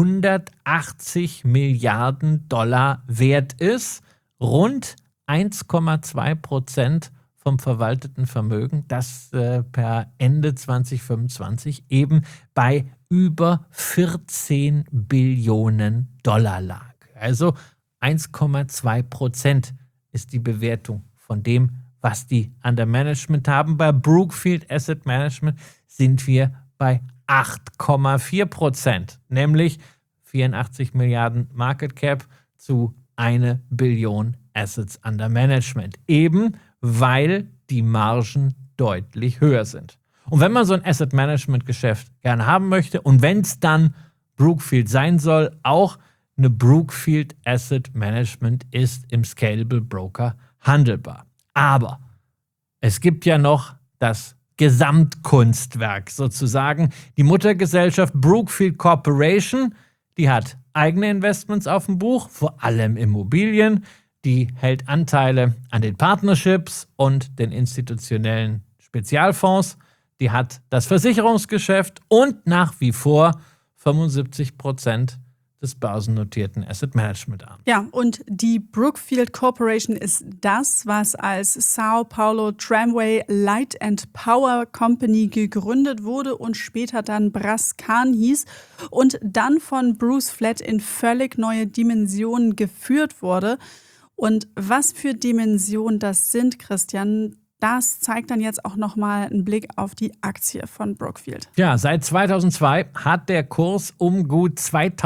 180 Milliarden Dollar wert ist, rund 1,2% vom verwalteten Vermögen, das per Ende 2025 eben bei über 14 Billionen Dollar lag. Also 1,2% ist die Bewertung von dem, was die under Management haben. Bei Brookfield Asset Management sind wir bei 8,4%, nämlich 84 Milliarden Market Cap zu 1 Billion Assets under Management. Eben weil die Margen deutlich höher sind. Und wenn man so ein Asset Management Geschäft gerne haben möchte und wenn es dann Brookfield sein soll, auch eine Brookfield Asset Management ist im Scalable Broker handelbar. Aber es gibt ja noch das Gesamtkunstwerk sozusagen. Die Muttergesellschaft Brookfield Corporation, die hat eigene Investments auf dem Buch, vor allem Immobilien. Die hält Anteile an den Partnerships und den institutionellen Spezialfonds. Die hat das Versicherungsgeschäft und nach wie vor 75% des börsennotierten Asset Management an. Ja, und die Brookfield Corporation ist das, was als Sao Paulo Tramway Light and Power Company gegründet wurde und später dann Brascan hieß und dann von Bruce Flatt in völlig neue Dimensionen geführt wurde. Und was für Dimensionen das sind, Christian, das zeigt dann jetzt auch nochmal einen Blick auf die Aktie von Brookfield. Ja, seit 2002 hat der Kurs um gut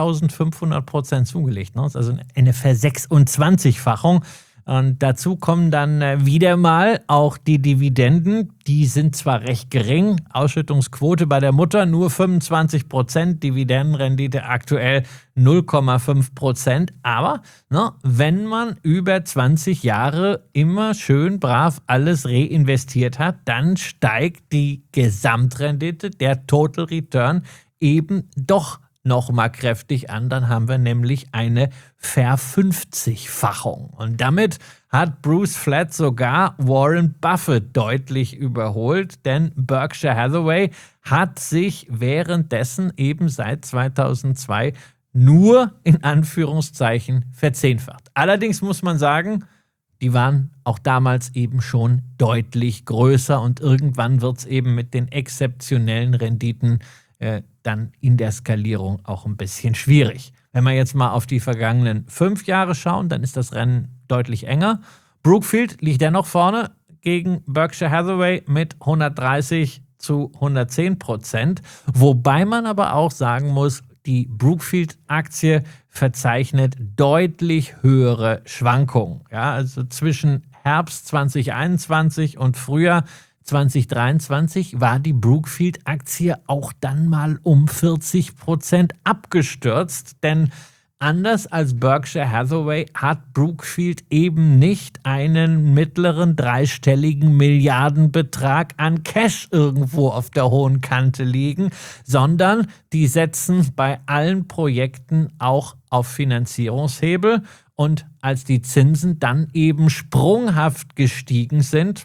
2500% zugelegt. Ne? Das ist also eine Ver26-fachung. Und dazu kommen dann wieder mal auch die Dividenden. Die sind zwar recht gering, Ausschüttungsquote bei der Mutter nur 25%, Dividendenrendite aktuell 0,5%. Aber wenn man über 20 Jahre immer schön brav alles reinvestiert hat, dann steigt die Gesamtrendite, der Total Return, eben doch nochmal kräftig an, dann haben wir nämlich eine Ver50-fachung. Und damit hat Bruce Flatt sogar Warren Buffett deutlich überholt, denn Berkshire Hathaway hat sich währenddessen eben seit 2002 nur in Anführungszeichen verzehnfacht. Allerdings muss man sagen, die waren auch damals eben schon deutlich größer und irgendwann wird es eben mit den exzeptionellen Renditen dann in der Skalierung auch ein bisschen schwierig. Wenn wir jetzt mal auf die vergangenen 5 Jahre schauen, dann ist das Rennen deutlich enger. Brookfield liegt dennoch vorne gegen Berkshire Hathaway mit 130-110%, wobei man aber auch sagen muss, die Brookfield-Aktie verzeichnet deutlich höhere Schwankungen. Ja, also zwischen Herbst 2021 und Frühjahr 2023 war die Brookfield-Aktie auch dann mal um 40% abgestürzt, denn anders als Berkshire Hathaway hat Brookfield eben nicht einen mittleren dreistelligen Milliardenbetrag an Cash irgendwo auf der hohen Kante liegen, sondern die setzen bei allen Projekten auch auf Finanzierungshebel. Und als die Zinsen dann eben sprunghaft gestiegen sind,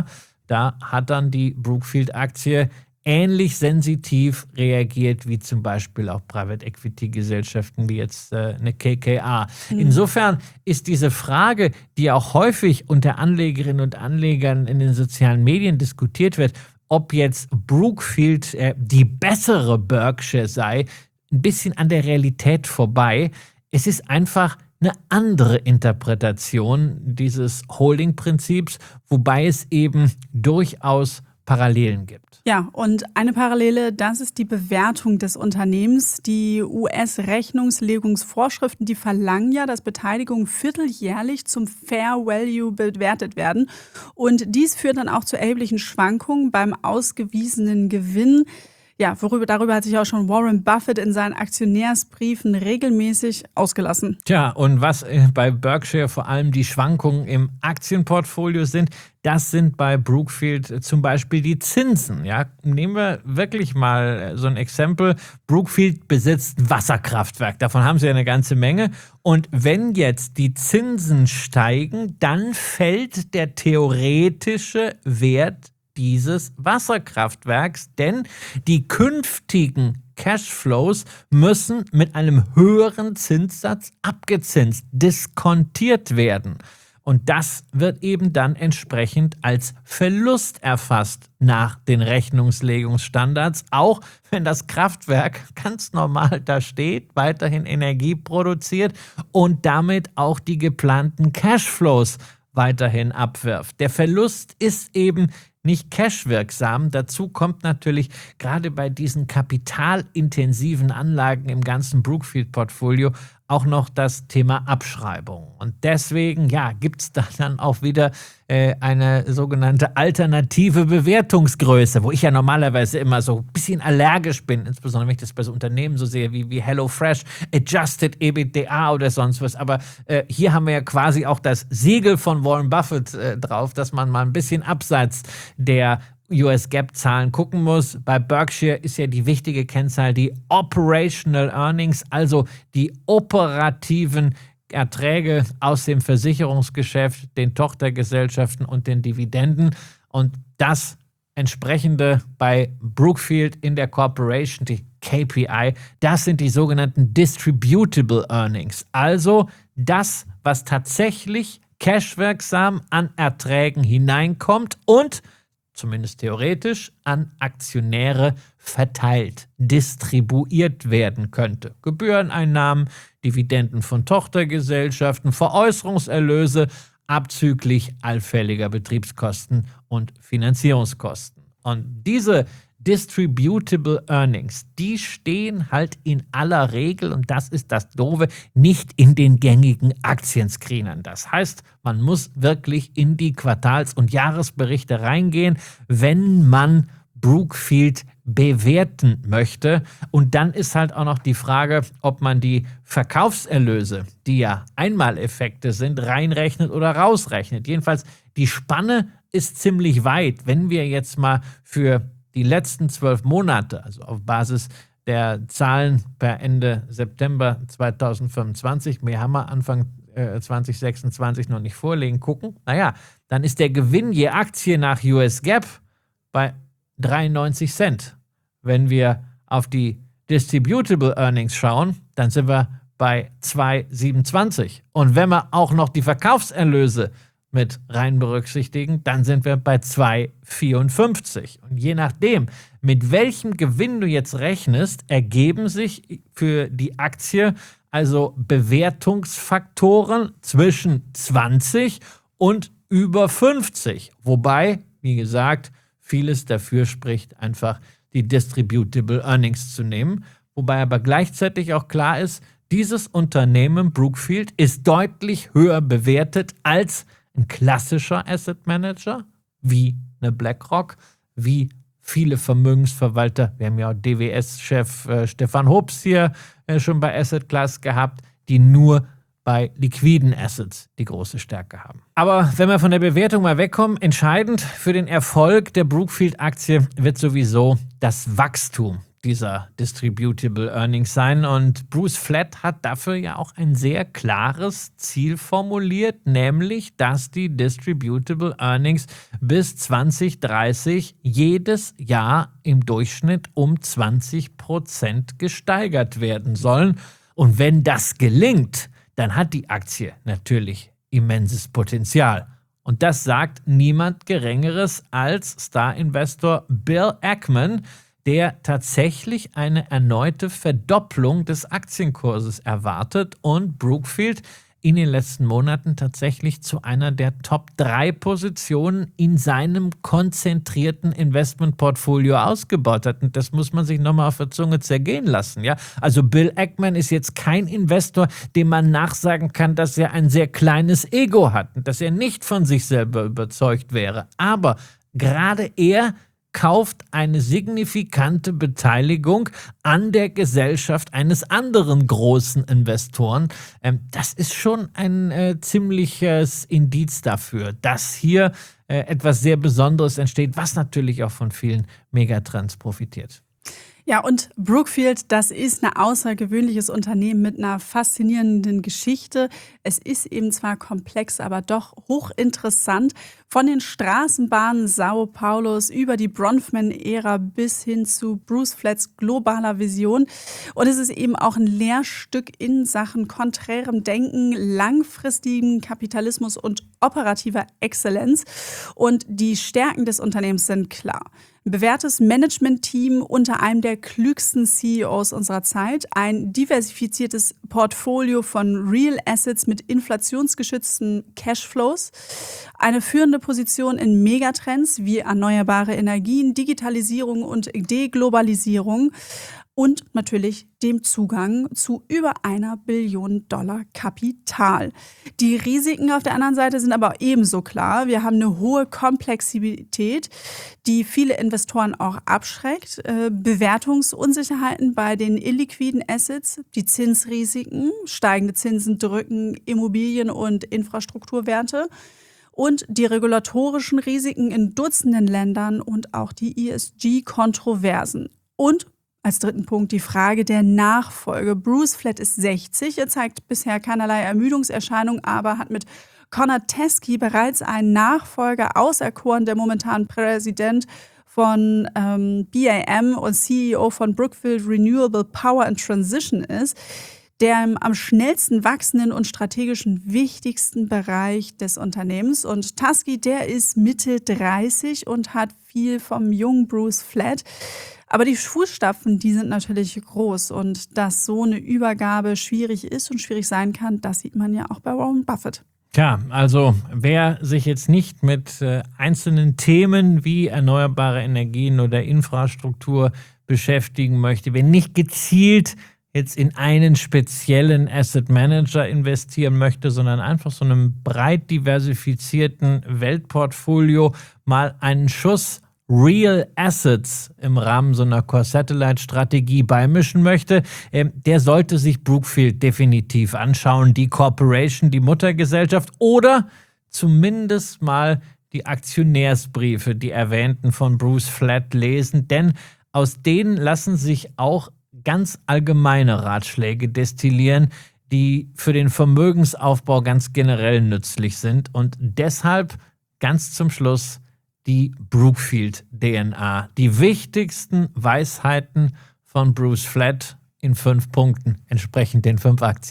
da hat dann die Brookfield-Aktie ähnlich sensitiv reagiert wie zum Beispiel auch Private Equity Gesellschaften wie jetzt eine KKR. Insofern ist diese Frage, die auch häufig unter Anlegerinnen und Anlegern in den sozialen Medien diskutiert wird, ob jetzt Brookfield die bessere Berkshire sei, ein bisschen an der Realität vorbei. Es ist einfach eine andere Interpretation dieses Holding-Prinzips, wobei es eben durchaus Parallelen gibt. Ja, und eine Parallele, das ist die Bewertung des Unternehmens. Die US-Rechnungslegungsvorschriften, die verlangen ja, dass Beteiligungen vierteljährlich zum Fair Value bewertet werden. Und dies führt dann auch zu erheblichen Schwankungen beim ausgewiesenen Gewinn. Ja, darüber hat sich auch schon Warren Buffett in seinen Aktionärsbriefen regelmäßig ausgelassen. Tja, und was bei Berkshire vor allem die Schwankungen im Aktienportfolio sind, das sind bei Brookfield zum Beispiel die Zinsen. Ja, nehmen wir wirklich mal so ein Exempel. Brookfield besitzt ein Wasserkraftwerk, davon haben sie ja eine ganze Menge. Und wenn jetzt die Zinsen steigen, dann fällt der theoretische Wert dieses Wasserkraftwerks, denn die künftigen Cashflows müssen mit einem höheren Zinssatz abgezinst, diskontiert werden. Und das wird eben dann entsprechend als Verlust erfasst nach den Rechnungslegungsstandards, auch wenn das Kraftwerk ganz normal da steht, weiterhin Energie produziert und damit auch die geplanten Cashflows weiterhin abwirft. Der Verlust ist eben nicht cashwirksam. Dazu kommt natürlich gerade bei diesen kapitalintensiven Anlagen im ganzen Brookfield-Portfolio auch noch das Thema Abschreibung. Und deswegen, gibt es da dann auch wieder eine sogenannte alternative Bewertungsgröße, wo ich ja normalerweise immer so ein bisschen allergisch bin, insbesondere wenn ich das bei so Unternehmen so sehe wie HelloFresh, Adjusted EBITDA oder sonst was. Aber hier haben wir ja quasi auch das Siegel von Warren Buffett drauf, dass man mal ein bisschen abseits der US-GAAP-Zahlen gucken muss. Bei Berkshire ist ja die wichtige Kennzahl die Operational Earnings, also die operativen Erträge aus dem Versicherungsgeschäft, den Tochtergesellschaften und den Dividenden. Und das entsprechende bei Brookfield in der Corporation, die KPI, das sind die sogenannten Distributable Earnings. Also das, was tatsächlich cashwirksam an Erträgen hineinkommt und zumindest theoretisch, an Aktionäre verteilt, distribuiert werden könnte. Gebühreneinnahmen, Dividenden von Tochtergesellschaften, Veräußerungserlöse, abzüglich allfälliger Betriebskosten und Finanzierungskosten. Und diese Distributable Earnings, die stehen halt in aller Regel, und das ist das Doofe, nicht in den gängigen Aktienscreenern. Das heißt, man muss wirklich in die Quartals- und Jahresberichte reingehen, wenn man Brookfield bewerten möchte. Und dann ist halt auch noch die Frage, ob man die Verkaufserlöse, die ja Einmaleffekte sind, reinrechnet oder rausrechnet. Jedenfalls, die Spanne ist ziemlich weit. Wenn wir jetzt mal für die letzten 12 Monate, also auf Basis der Zahlen per Ende September 2025, mehr haben wir Anfang 2026 noch nicht vorlegen, gucken, dann ist der Gewinn je Aktie nach US GAAP bei 93 Cent. Wenn wir auf die Distributable Earnings schauen, dann sind wir bei 2,27. Und wenn wir auch noch die Verkaufserlöse mit rein berücksichtigen, dann sind wir bei 2,54. Und je nachdem, mit welchem Gewinn du jetzt rechnest, ergeben sich für die Aktie also Bewertungsfaktoren zwischen 20 und über 50. Wobei, wie gesagt, vieles dafür spricht, einfach die Distributable Earnings zu nehmen. Wobei aber gleichzeitig auch klar ist, dieses Unternehmen Brookfield ist deutlich höher bewertet als ein klassischer Asset Manager, wie eine BlackRock, wie viele Vermögensverwalter. Wir haben ja auch DWS-Chef Stefan Hoops hier schon bei Asset Class gehabt, die nur bei liquiden Assets die große Stärke haben. Aber wenn wir von der Bewertung mal wegkommen, entscheidend für den Erfolg der Brookfield-Aktie wird sowieso das Wachstum dieser Distributable Earnings sein. Und Bruce Flatt hat dafür ja auch ein sehr klares Ziel formuliert, nämlich, dass die Distributable Earnings bis 2030 jedes Jahr im Durchschnitt um 20% gesteigert werden sollen. Und wenn das gelingt, dann hat die Aktie natürlich immenses Potenzial. Und das sagt niemand Geringeres als Star-Investor Bill Ackman, der tatsächlich eine erneute Verdopplung des Aktienkurses erwartet und Brookfield in den letzten Monaten tatsächlich zu einer der Top-3 Positionen in seinem konzentrierten Investmentportfolio ausgebaut hat. Und das muss man sich nochmal auf der Zunge zergehen lassen. Ja? Also Bill Ackman ist jetzt kein Investor, dem man nachsagen kann, dass er ein sehr kleines Ego hat und dass er nicht von sich selber überzeugt wäre. Aber gerade er kauft eine signifikante Beteiligung an der Gesellschaft eines anderen großen Investoren. Das ist schon ein ziemliches Indiz dafür, dass hier etwas sehr Besonderes entsteht, was natürlich auch von vielen Megatrends profitiert. Ja, und Brookfield, das ist ein außergewöhnliches Unternehmen mit einer faszinierenden Geschichte. Es ist eben zwar komplex, aber doch hochinteressant. Von den Straßenbahnen Sao Paulos über die Bronfman-Ära bis hin zu Bruce Flatts globaler Vision. Und es ist eben auch ein Lehrstück in Sachen konträrem Denken, langfristigem Kapitalismus und operativer Exzellenz. Und die Stärken des Unternehmens sind klar. Ein bewährtes Management-Team unter einem der klügsten CEOs unserer Zeit, ein diversifiziertes Portfolio von Real Assets mit inflationsgeschützten Cashflows, eine führende Position in Megatrends wie erneuerbare Energien, Digitalisierung und Deglobalisierung und natürlich dem Zugang zu über $1 Billion Kapital. Die Risiken auf der anderen Seite sind aber ebenso klar. Wir haben eine hohe Komplexität, die viele Investoren auch abschreckt. Bewertungsunsicherheiten bei den illiquiden Assets, die Zinsrisiken, steigende Zinsen drücken Immobilien- und Infrastrukturwerte und die regulatorischen Risiken in Dutzenden Ländern und auch die ESG-Kontroversen. Und als dritten Punkt die Frage der Nachfolge. Bruce Flatt ist 60, er zeigt bisher keinerlei Ermüdungserscheinung, aber hat mit Connor Teskey bereits einen Nachfolger auserkoren, der momentan Präsident von BAM und CEO von Brookfield Renewable Power and Transition ist, der im am schnellsten wachsenden und strategischen wichtigsten Bereich des Unternehmens. Und Teskey, der ist Mitte 30 und hat viel vom jungen Bruce Flatt. Aber die Fußstapfen, die sind natürlich groß und dass so eine Übergabe schwierig ist und schwierig sein kann, das sieht man ja auch bei Warren Buffett. Tja, also wer sich jetzt nicht mit einzelnen Themen wie erneuerbare Energien oder Infrastruktur beschäftigen möchte, wer nicht gezielt jetzt in einen speziellen Asset Manager investieren möchte, sondern einfach so einem breit diversifizierten Weltportfolio mal einen Schuss Real Assets im Rahmen so einer Core-Satellite-Strategie beimischen möchte, der sollte sich Brookfield definitiv anschauen, die Corporation, die Muttergesellschaft oder zumindest mal die Aktionärsbriefe, die erwähnten von Bruce Flatt lesen, denn aus denen lassen sich auch ganz allgemeine Ratschläge destillieren, die für den Vermögensaufbau ganz generell nützlich sind und deshalb ganz zum Schluss die Brookfield-DNA, die wichtigsten Weisheiten von Bruce Flatt in 5 Punkten, entsprechend den 5 Aktien.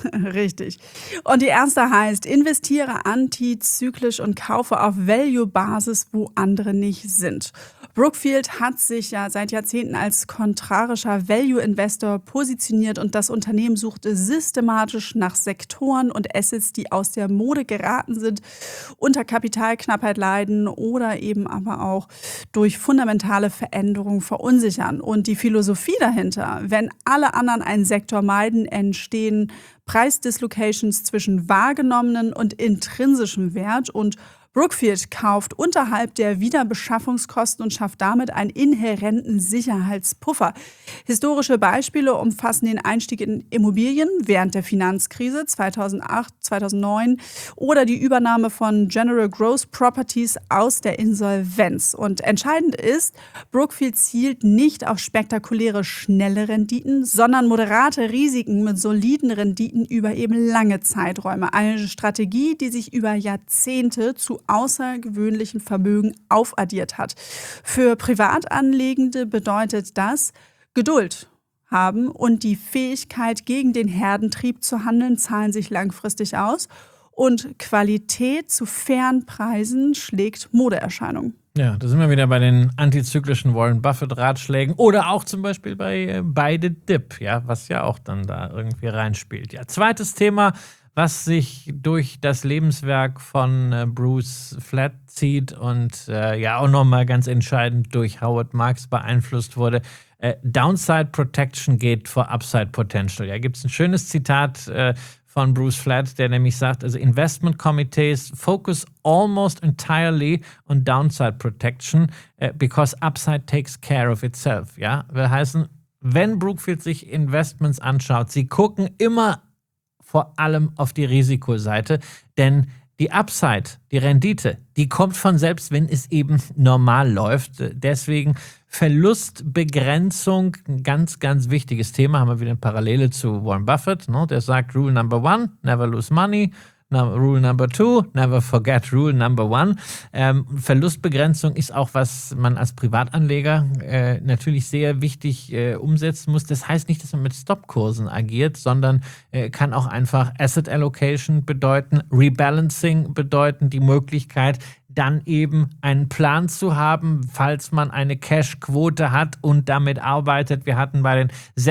Richtig. Und die erste heißt, investiere antizyklisch und kaufe auf Value-Basis, wo andere nicht sind. Brookfield hat sich ja seit Jahrzehnten als kontrarischer Value-Investor positioniert und das Unternehmen suchte systematisch nach Sektoren und Assets, die aus der Mode geraten sind, unter Kapitalknappheit leiden oder eben aber auch durch fundamentale Veränderungen verunsichern. Und die Philosophie dahinter, wenn alle anderen einen Sektor meiden, entstehen Preisdislocations zwischen wahrgenommenen und intrinsischem Wert und Brookfield kauft unterhalb der Wiederbeschaffungskosten und schafft damit einen inhärenten Sicherheitspuffer. Historische Beispiele umfassen den Einstieg in Immobilien während der Finanzkrise 2008, 2009 oder die Übernahme von General Growth Properties aus der Insolvenz. Und entscheidend ist, Brookfield zielt nicht auf spektakuläre, schnelle Renditen, sondern moderate Risiken mit soliden Renditen über eben lange Zeiträume. Eine Strategie, die sich über Jahrzehnte zu außergewöhnlichen Vermögen aufaddiert hat. Für Privatanlegende bedeutet das Geduld haben und die Fähigkeit, gegen den Herdentrieb zu handeln, zahlen sich langfristig aus. Und Qualität zu fairen Preisen schlägt Modeerscheinungen. Ja, da sind wir wieder bei den antizyklischen Warren Buffett-Ratschlägen oder auch zum Beispiel bei The Dip, ja, was ja auch dann da irgendwie reinspielt. Ja, zweites Thema, was sich durch das Lebenswerk von Bruce Flatt zieht und ja auch nochmal ganz entscheidend durch Howard Marks beeinflusst wurde. Downside Protection geht vor Upside Potential. Ja, gibt es ein schönes Zitat von Bruce Flatt, der nämlich sagt, also Investment Committees focus almost entirely on downside protection because upside takes care of itself. Ja, will heißen, wenn Brookfield sich Investments anschaut, sie gucken immer vor allem auf die Risikoseite, denn die Upside, die Rendite, die kommt von selbst, wenn es eben normal läuft. Deswegen Verlustbegrenzung, ein ganz, ganz wichtiges Thema. Haben wir wieder eine Parallele zu Warren Buffett, ne? Der sagt, Rule number 1, never lose money. Rule number 2, never forget Rule number 1. Verlustbegrenzung ist auch, was man als Privatanleger natürlich sehr wichtig umsetzen muss. Das heißt nicht, dass man mit Stopkursen agiert, sondern kann auch einfach Asset Allocation bedeuten, Rebalancing bedeuten, die Möglichkeit, dann eben einen Plan zu haben, falls man eine Cash-Quote hat und damit arbeitet. Wir hatten bei den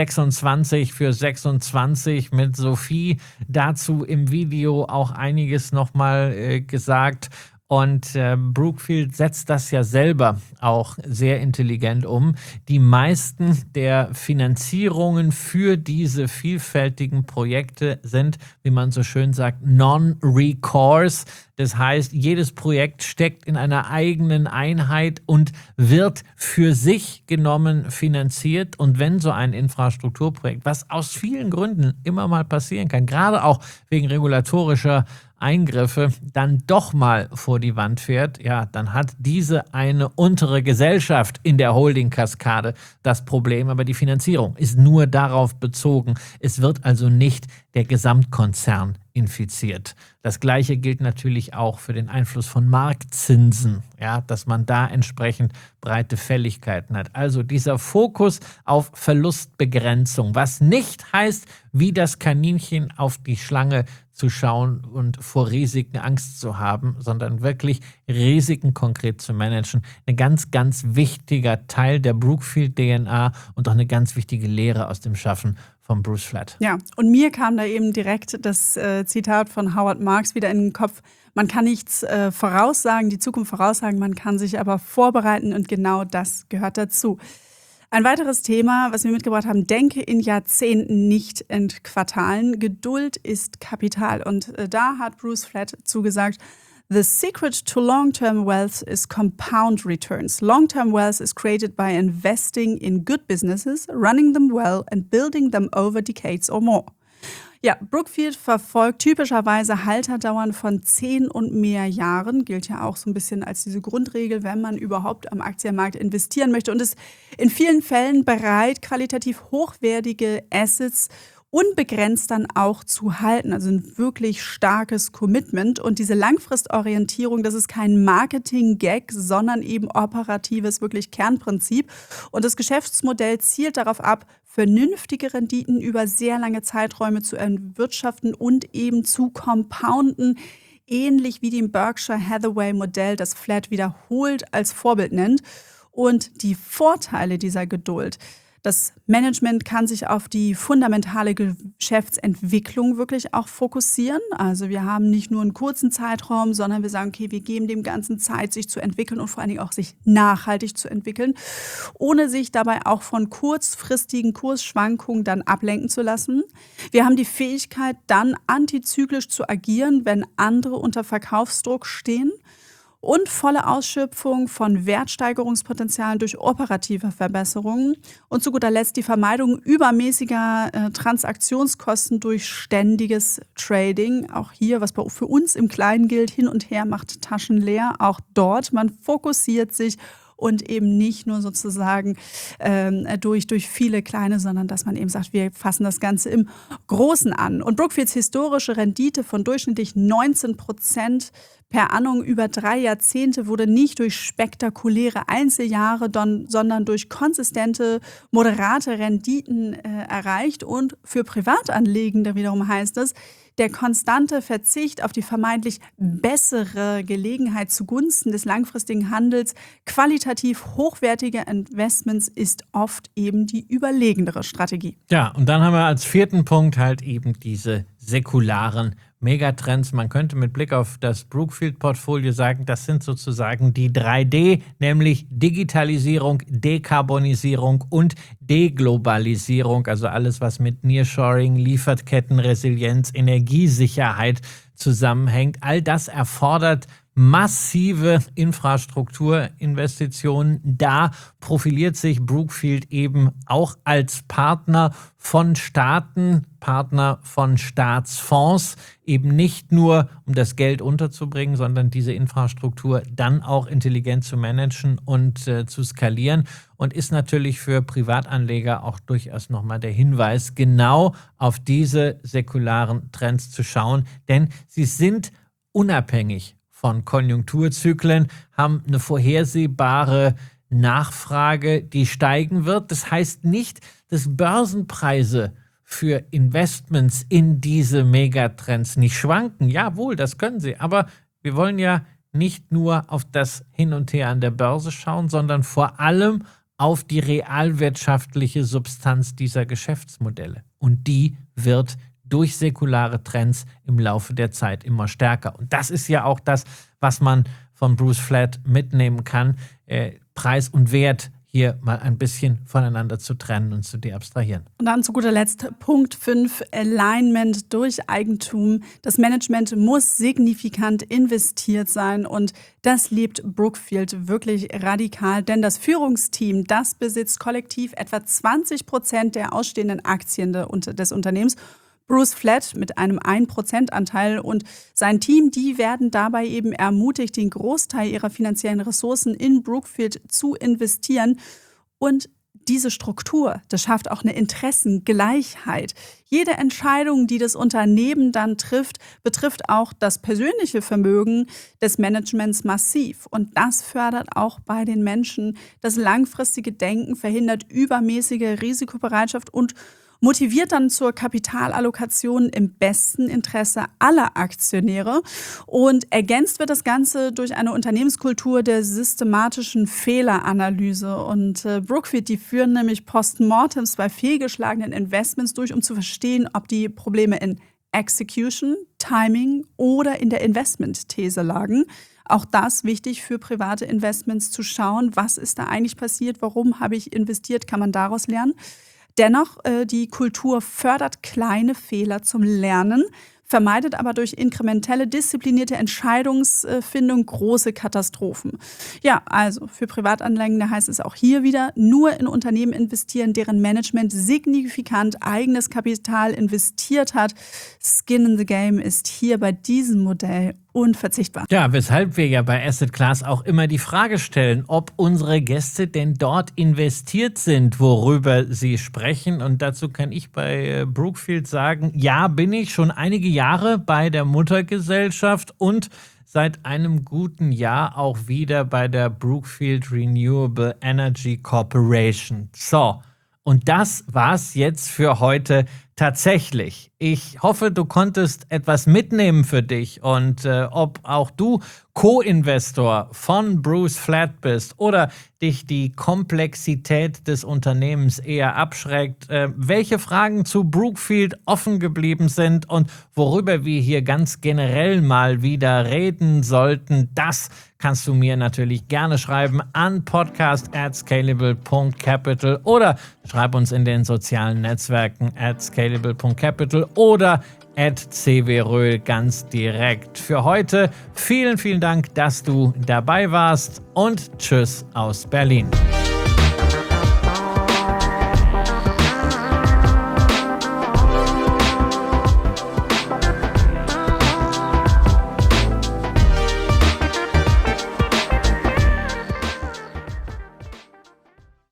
26 für 26 mit Sophie dazu im Video auch einiges nochmal gesagt. Und Brookfield setzt das ja selber auch sehr intelligent um. Die meisten der Finanzierungen für diese vielfältigen Projekte sind, wie man so schön sagt, non-recourse. Das heißt, jedes Projekt steckt in einer eigenen Einheit und wird für sich genommen finanziert. Und wenn so ein Infrastrukturprojekt, was aus vielen Gründen immer mal passieren kann, gerade auch wegen regulatorischer Eingriffe, dann doch mal vor die Wand fährt, ja, dann hat diese eine untere Gesellschaft in der Holding-Kaskade das Problem, aber die Finanzierung ist nur darauf bezogen. Es wird also nicht der Gesamtkonzern infiziert. Das Gleiche gilt natürlich auch für den Einfluss von Marktzinsen, ja, dass man da entsprechend breite Fälligkeiten hat. Also dieser Fokus auf Verlustbegrenzung, was nicht heißt, wie das Kaninchen auf die Schlange zu schauen und vor Risiken Angst zu haben, sondern wirklich Risiken konkret zu managen. Ein ganz, ganz wichtiger Teil der Brookfield-DNA und auch eine ganz wichtige Lehre aus dem Schaffen von Bruce Flatt. Ja, und mir kam da eben direkt das Zitat von Howard Marks wieder in den Kopf. Man kann nichts voraussagen, die Zukunft voraussagen, man kann sich aber vorbereiten und genau das gehört dazu. Ein weiteres Thema, was wir mitgebracht haben, denke in Jahrzehnten, nicht in Quartalen. Geduld ist Kapital. Und da hat Bruce Flatt zugesagt, the secret to long-term wealth is compound returns. Long-term wealth is created by investing in good businesses, running them well and building them over decades or more. Ja, Brookfield verfolgt typischerweise Halterdauern von 10 und mehr Jahren. Gilt ja auch so ein bisschen als diese Grundregel, wenn man überhaupt am Aktienmarkt investieren möchte. Und ist in vielen Fällen bereit, qualitativ hochwertige Assets unbegrenzt dann auch zu halten. Also ein wirklich starkes Commitment. Und diese Langfristorientierung, das ist kein Marketing-Gag, sondern eben operatives, wirklich Kernprinzip. Und das Geschäftsmodell zielt darauf ab, vernünftige Renditen über sehr lange Zeiträume zu erwirtschaften und eben zu compounden, ähnlich wie dem Berkshire Hathaway Modell, das Flat wiederholt als Vorbild nennt. Und die Vorteile dieser Geduld: Das Management kann sich auf die fundamentale Geschäftsentwicklung wirklich auch fokussieren. Also wir haben nicht nur einen kurzen Zeitraum, sondern wir sagen, okay, wir geben dem Ganzen Zeit, sich zu entwickeln und vor allen Dingen auch sich nachhaltig zu entwickeln, ohne sich dabei auch von kurzfristigen Kursschwankungen dann ablenken zu lassen. Wir haben die Fähigkeit, dann antizyklisch zu agieren, wenn andere unter Verkaufsdruck stehen. Und volle Ausschöpfung von Wertsteigerungspotenzialen durch operative Verbesserungen. Und zu guter Letzt die Vermeidung übermäßiger Transaktionskosten durch ständiges Trading. Auch hier, was für uns im Kleinen gilt, hin und her macht Taschen leer. Auch dort, man fokussiert sich und eben nicht nur sozusagen durch viele kleine, sondern dass man eben sagt, wir fassen das Ganze im Großen an. Und Brookfields historische Rendite von durchschnittlich 19% per annum über 3 Jahrzehnte wurde nicht durch spektakuläre Einzeljahre, sondern durch konsistente, moderate Renditen erreicht. Und für Privatanlegende wiederum heißt es, der konstante Verzicht auf die vermeintlich bessere Gelegenheit zugunsten des langfristigen Handels qualitativ hochwertiger Investments ist oft eben die überlegendere Strategie. Ja, und dann haben wir als 4. Punkt halt eben diese säkularen Megatrends. Man könnte mit Blick auf das Brookfield-Portfolio sagen, das sind sozusagen die 3D, nämlich Digitalisierung, Dekarbonisierung und Deglobalisierung. Also alles, was mit Nearshoring, Lieferkettenresilienz, Energiesicherheit zusammenhängt. All das erfordert massive Infrastrukturinvestitionen. Da profiliert sich Brookfield eben auch als Partner von Staaten, Partner von Staatsfonds, eben nicht nur, um das Geld unterzubringen, sondern diese Infrastruktur dann auch intelligent zu managen und zu skalieren, und ist natürlich für Privatanleger auch durchaus nochmal der Hinweis, genau auf diese säkularen Trends zu schauen, denn sie sind unabhängig von Konjunkturzyklen, haben eine vorhersehbare Nachfrage, die steigen wird. Das heißt nicht, dass Börsenpreise für Investments in diese Megatrends nicht schwanken. Jawohl, das können sie. Aber wir wollen ja nicht nur auf das Hin und Her an der Börse schauen, sondern vor allem auf die realwirtschaftliche Substanz dieser Geschäftsmodelle. Und die wird durch säkulare Trends im Laufe der Zeit immer stärker. Und das ist ja auch das, was man von Bruce Flatt mitnehmen kann, Preis und Wert hier mal ein bisschen voneinander zu trennen und zu deabstrahieren. Und dann zu guter Letzt Punkt 5, Alignment durch Eigentum. Das Management muss signifikant investiert sein, und das lebt Brookfield wirklich radikal, denn das Führungsteam, das besitzt kollektiv etwa 20% der ausstehenden Aktien des Unternehmens. Bruce Flatt mit einem 1%-Anteil und sein Team, die werden dabei eben ermutigt, den Großteil ihrer finanziellen Ressourcen in Brookfield zu investieren. Und diese Struktur, das schafft auch eine Interessengleichheit. Jede Entscheidung, die das Unternehmen dann trifft, betrifft auch das persönliche Vermögen des Managements massiv. Und das fördert auch bei den Menschen das langfristige Denken, verhindert übermäßige Risikobereitschaft und motiviert dann zur Kapitalallokation im besten Interesse aller Aktionäre. Und ergänzt wird das Ganze durch eine Unternehmenskultur der systematischen Fehleranalyse. Und Brookfield, die führen nämlich Postmortems bei fehlgeschlagenen Investments durch, um zu verstehen, ob die Probleme in Execution, Timing oder in der Investmentthese lagen. Auch das wichtig für private Investments zu schauen, was ist da eigentlich passiert, warum habe ich investiert, kann man daraus lernen. Dennoch, die Kultur fördert kleine Fehler zum Lernen, vermeidet aber durch inkrementelle, disziplinierte Entscheidungsfindung große Katastrophen. Ja, also für Privatanlegende heißt es auch hier wieder, nur in Unternehmen investieren, deren Management signifikant eigenes Kapital investiert hat. Skin in the Game ist hier bei diesem Modell unverzichtbar. Ja, weshalb wir ja bei Asset Class auch immer die Frage stellen, ob unsere Gäste denn dort investiert sind, worüber sie sprechen. Und dazu kann ich bei Brookfield sagen, ja, bin ich schon einige Jahre bei der Muttergesellschaft und seit einem guten Jahr auch wieder bei der Brookfield Renewable Energy Corporation. So, Und das war's jetzt für heute tatsächlich. Ich hoffe, du konntest etwas mitnehmen für dich und ob auch du Co-Investor von Bruce Flatt bist oder dich die Komplexität des Unternehmens eher abschreckt, welche Fragen zu Brookfield offen geblieben sind und worüber wir hier ganz generell mal wieder reden sollten, das kannst du mir natürlich gerne schreiben an podcast@scalable.capital oder schreib uns in den sozialen Netzwerken @scalable.capital oder @cwröhl ganz direkt. Für heute vielen, vielen Dank, dass du dabei warst und tschüss aus Berlin.